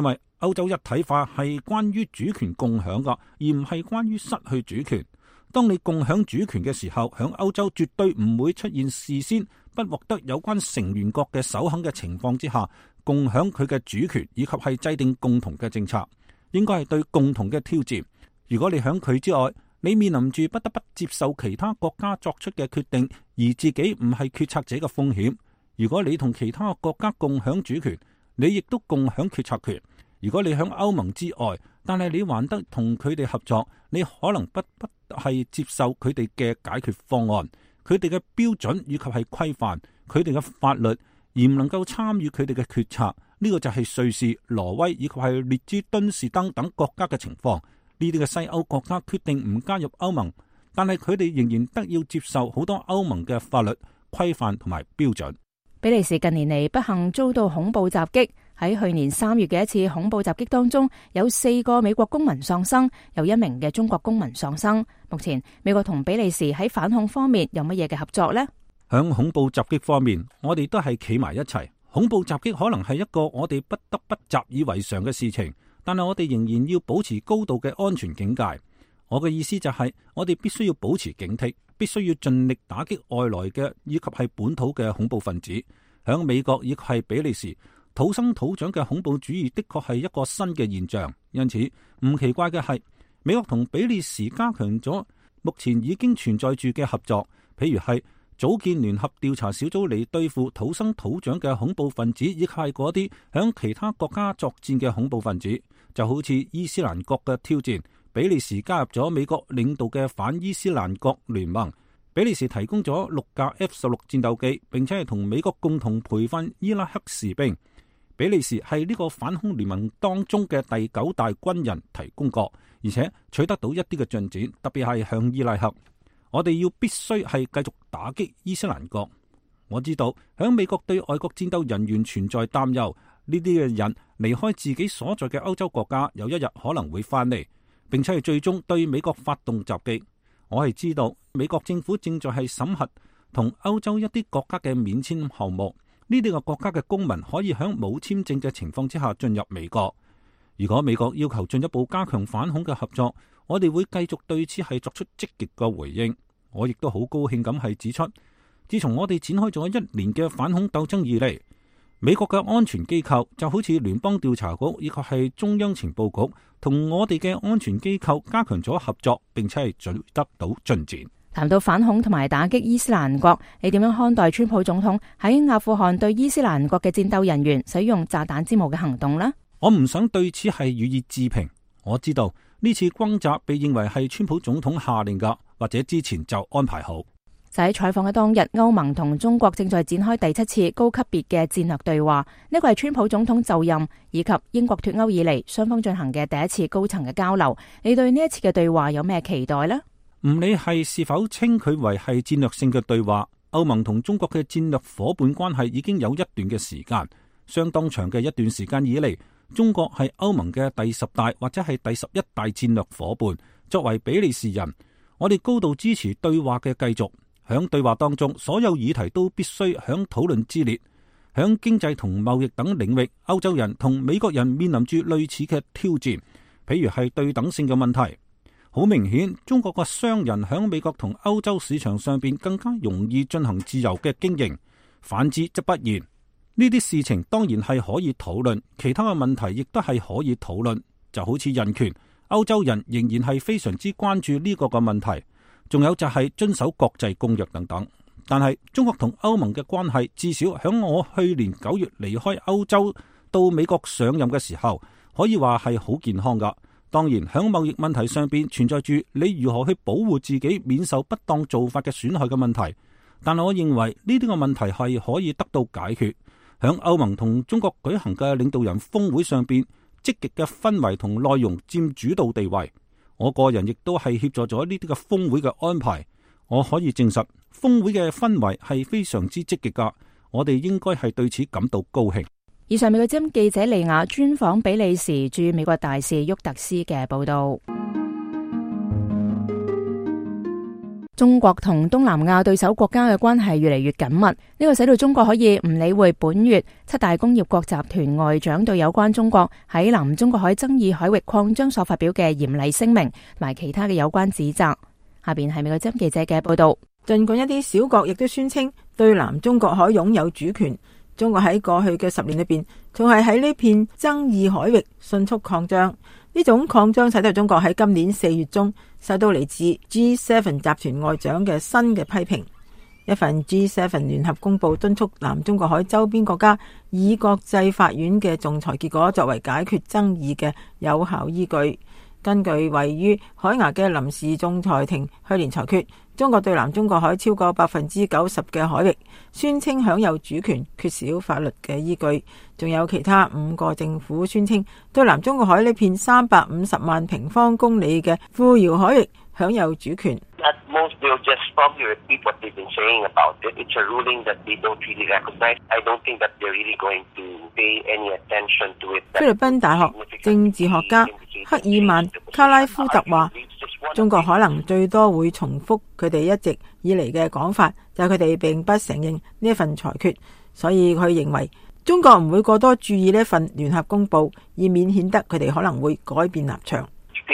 歐洲一體化係關於主權共享噶，而唔係關於失去主權。當你共享主權嘅時候，響歐洲絕對唔會出現事先不獲得有關成員國嘅首肯嘅情況之下，共享佢嘅主權以及係制定共同嘅政策，應該係對共同嘅挑戰。如果你響佢之外，你面臨住不得不接受其他國家作出嘅決定，而自己唔係決策者嘅風險。如果你同其他國家共享主權，你亦都共享決策權。如果你響歐盟之外，但係你還得同佢哋合作，你可能不係接受佢哋嘅解決方案，佢哋嘅標準以及係規範，佢哋嘅法律，而唔能夠參與佢哋嘅決策。呢個就係瑞士、挪威以及係列支敦士登等國家嘅情況。呢啲嘅西歐國家決定唔加入歐盟，但係佢哋仍然得要接受好多歐盟嘅法律規範同埋標準。 比利時近年嚟不幸遭到恐怖襲擊，喺去年3月嘅一次恐怖襲擊當中，有4個美國公民喪生，有1名嘅中國公民喪生。目前美國同比利時喺反恐方面有乜嘢嘅合作呢？ 響恐怖襲擊方面，我哋都係企埋一齊。恐怖襲擊可能係一個我哋不得不習以為常嘅事情，但係我哋仍然要保持高度嘅安全警戒。我嘅意思就係，我哋必須要保持警惕，必須要盡力打擊外來嘅以及係本土嘅恐怖分子。響美國以及係比利時，土生土長嘅恐怖主義的確係一個新嘅現象。因此唔奇怪嘅係，美國同比利時加強咗目前已經存在住嘅合作，譬如係組建聯合調查小組嚟對付土生土長嘅恐怖分子，以及係嗰啲響其他國家作戰嘅恐怖分子。就好似伊斯蘭國嘅挑戰，比利時加入咗美國領導嘅反伊斯蘭國聯盟。比利時提供咗6架 F-16 戰鬥機，並且係同美國共同培訓伊拉克士兵。比利時係呢個反恐聯盟當中嘅第9大軍人提供國，而且取得到一啲嘅進展，特別係向伊拉克。我哋要必須係繼續打擊伊斯蘭國。我知道響美國對外國戰鬥人員存在擔憂。呢啲嘅人離開自己所在嘅歐洲國家，有一日可能會翻嚟，並且係最終對美國發動襲擊。我係知道美國政府正在係審核同歐洲一啲國家嘅免簽項目，呢啲個國家嘅公民可以喺冇簽證嘅情況之下進入美國。如果美國要求進一步加強反恐嘅合作，我哋會繼續對此係作出積極嘅回應。我亦都好高興咁係指出，自從我哋展開咗1年嘅反恐鬥爭以嚟，美國嘅安全機構就好似聯邦調查局以及係中央情報局，同我哋嘅安全機構加強咗合作，並且係取得到進展。 談到反恐同埋打擊伊斯蘭國，你點樣看待川普總統喺阿富汗對伊斯蘭國嘅戰鬥人員使用炸彈之母嘅行動呢？ 我唔想對此係予以置評。我知道呢次轟炸被認為係川普總統下令㗎，或者之前就安排好。 就喺採訪嘅當日，歐盟同中國正在展開第7次高級別嘅戰略對話。呢個係川普總統就任以及英國脫歐以嚟雙方進行嘅第一次高層嘅交流。你對呢一次嘅對話有咩期待呢？ 唔理係是否稱佢為係戰略性嘅對話，歐盟同中國嘅戰略夥伴關係已經有一段嘅時間，相當長嘅一段時間以嚟，中國係歐盟嘅第10大或者係第11大戰略夥伴。作為比利時人，我哋高度支持對話嘅繼續。響對話當中，所有議題都必須響討論之列。響經濟同貿易等領域，歐洲人同美國人面臨住類似嘅挑戰，譬如係對等性嘅問題。好明顯，中國嘅商人響美國同歐洲市場上邊更加容易進行自由嘅經營，反之則不然。呢啲事情當然係可以討論，其他嘅問題亦都係可以討論，就好似人權，歐洲人仍然係非常之關注呢個嘅問題。仲有就係遵守國際公約等等，但係中國同歐盟嘅關係，至少響我去年9月離開歐洲到美國上任嘅時候，可以話係好健康噶。當然響貿易問題上邊存在住你如何去保護自己免受不當做法嘅損害嘅問題，但係我認為呢啲嘅問題係可以得到解決。響歐盟同中國舉行嘅領導人峰會上邊，積極嘅氛圍同內容佔主導地位。我個人亦都係協助咗呢啲嘅峰會嘅安排，我可以證實峰會嘅氛圍係非常之積極噶，我哋應該係對此感到高興。 以上美國之音記者利亞專訪比利時駐美國大使沃特斯嘅報道。 中國同東南亞對手國家嘅關係越嚟越緊密，呢個使到中國可以唔理會本月7大工業國集團外長對有關中國喺南中國海爭議海域擴張所發表嘅嚴厲聲明同埋其他嘅有關指責。下邊係美國之音記者嘅報道。 儘管一啲小國亦都宣稱對南中國海擁有主權，中國喺過去嘅10年裏邊，仲係喺呢片爭議海域迅速擴張。呢種擴張使到中國喺今年4月中受到嚟自 G7 集團外長嘅新嘅批評。一份 G7 聯合公佈敦促南中國海周邊國家以國際法院嘅仲裁結果作為解決爭議嘅有效依據。根據位於海牙嘅臨時仲裁庭去年裁決，中國對南中國海超過90%嘅海域宣稱享有主權，缺少法律嘅依據。仲有其他5個政府宣稱對南中國海呢片350萬平方公里嘅富饒海域享有主權。菲律賓大學政治學家克爾曼卡拉夫特話，中國可能最多會重複佢哋一直以嚟嘅講法，就係佢哋並不承認呢一份裁決，所以佢認為中國唔會過多注意呢一份聯合公報，以免顯得佢哋可能會改變立場。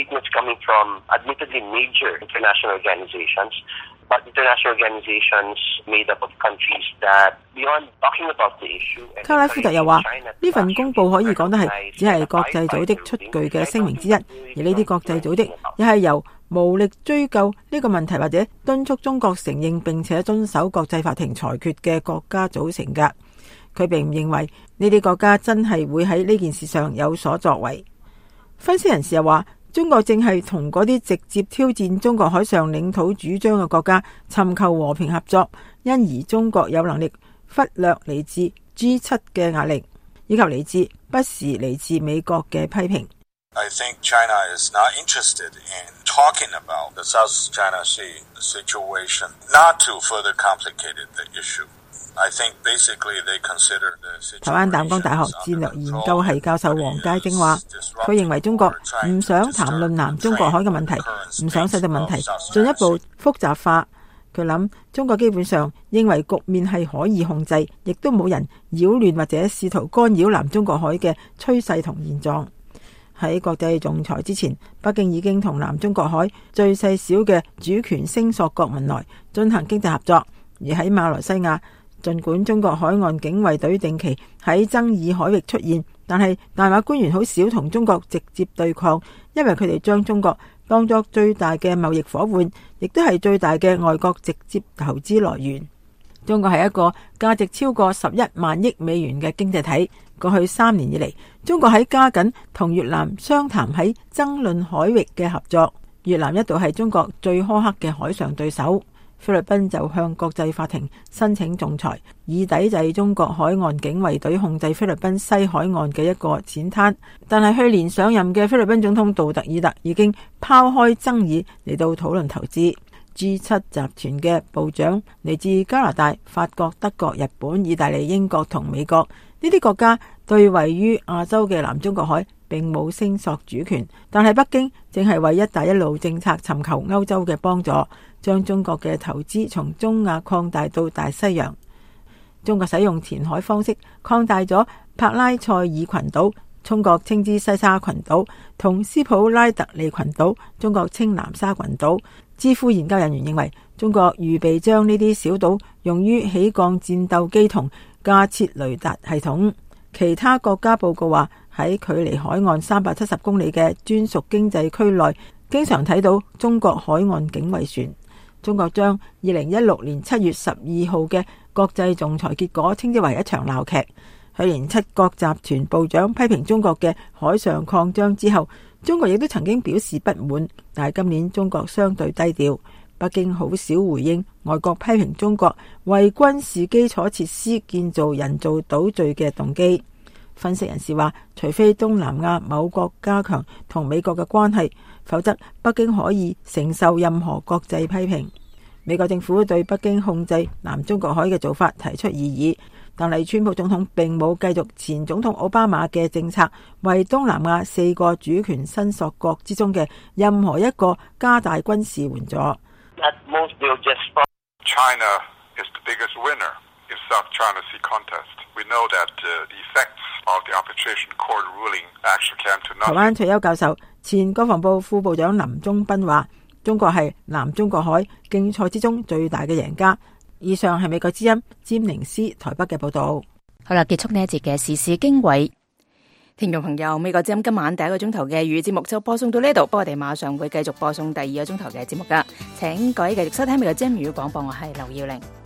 卡拉夫特又話，呢份公報可以講得係只係國際組織出具嘅聲明之一，而呢啲國際組織亦係由無力追究呢個問題或者敦促中國承認並且遵守國際法庭裁決嘅國家組成㗎。佢並唔認為呢啲國家真係會喺呢件事上有所作為。分析人士又話，中國正係同嗰啲直接挑戰中國海上領土主張嘅國家尋求和平合作，因而中國有能力忽略嚟自 G7 嘅壓力，以及嚟自不時嚟自美國嘅批評。 I think China is not interested in talking about the South China Sea situation, not to further complicate the issue. I think basically they consider the situation. 台灣淡江大學戰略研究系教授黃佳晶話，佢認為中國唔想談論南中國海嘅問題，唔想使到問題進一步複雜化。佢諗中國基本上認為局面係可以控制，亦都冇人擾亂或者試圖干擾南中國海嘅趨勢同現狀。喺國際仲裁之前，北京已經同南中國海最細小嘅主權聲索國文萊進行經濟合作，而喺馬來西亞，儘管中國海岸警衛隊定期喺爭議海域出現，但係大馬官員好少同中國直接對抗，因為佢哋將中國當作最大嘅貿易夥伴，亦都係最大嘅外國直接投資來源。中國係一個價值超過11萬億美元嘅經濟體。過去3年以嚟，中國喺加緊同越南商談喺爭論海域嘅合作。越南一度係中國最苛刻嘅海上對手。菲律賓就向國際法庭申請仲裁，以抵制中國海岸警衛隊控制菲律賓西海岸嘅一個淺灘。但係去年上任嘅菲律賓總統杜特爾特已經拋開爭議嚟到討論投資。G7 集團嘅部長嚟自加拿大、法國、德國、日本、意大利、英國同美國，呢啲國家對位於亞洲嘅南中國海並冇聲索主權，但係北京正係為一帶一路政策尋求歐洲嘅幫助，將中國嘅投資從中亞擴大到大西洋。中國使用填海方式擴大咗帕拉塞爾群島，中國稱之西沙群島，同斯普拉特利群島，中國稱南沙群島。智庫研究人員認為，中國預備將呢啲小島用於起降戰鬥機同架設雷達系統。其他國家報告話，喺距離海岸370公里嘅專屬經濟區內，經常睇到中國海岸警衛船。中國將2016年7月12號嘅國際仲裁結果稱之為一場鬧劇。去年7國集團部長批評中國嘅海上擴張之後，中國亦都曾經表示不滿，但係今年中國相對低調。北京好少回應外國批評中國為軍事基礎設施建造人造島嶼嘅動機。分析人士話，除非東南亞某國加強同美國嘅關係，否則北京可以承受任何國際批評。美國政府對北京控制南中國海嘅做法提出異議，但係川普總統並冇繼續前總統奧巴馬嘅政策，為東南亞4個主權申索國之中嘅任何一個加大軍事援助。 at most they'll just stop. China is the biggest winner in South China Sea contest. We know that the effects of the arbitration court ruling actually came to 台 nothing. 灣退休教授、前國防部副部長林中斌話：中國係南中國海競賽之中最大嘅贏家。以上係美國之音詹寧斯台北嘅報道。 好啦，結束呢一節嘅時事經緯。聽眾朋友，美國之音今晚第一個鐘頭嘅粵語節目就播送到呢度，不過我哋馬上會繼續播送第二個鐘頭嘅節目噶，請各位繼續收聽美國之音粵語廣播，我係劉耀玲。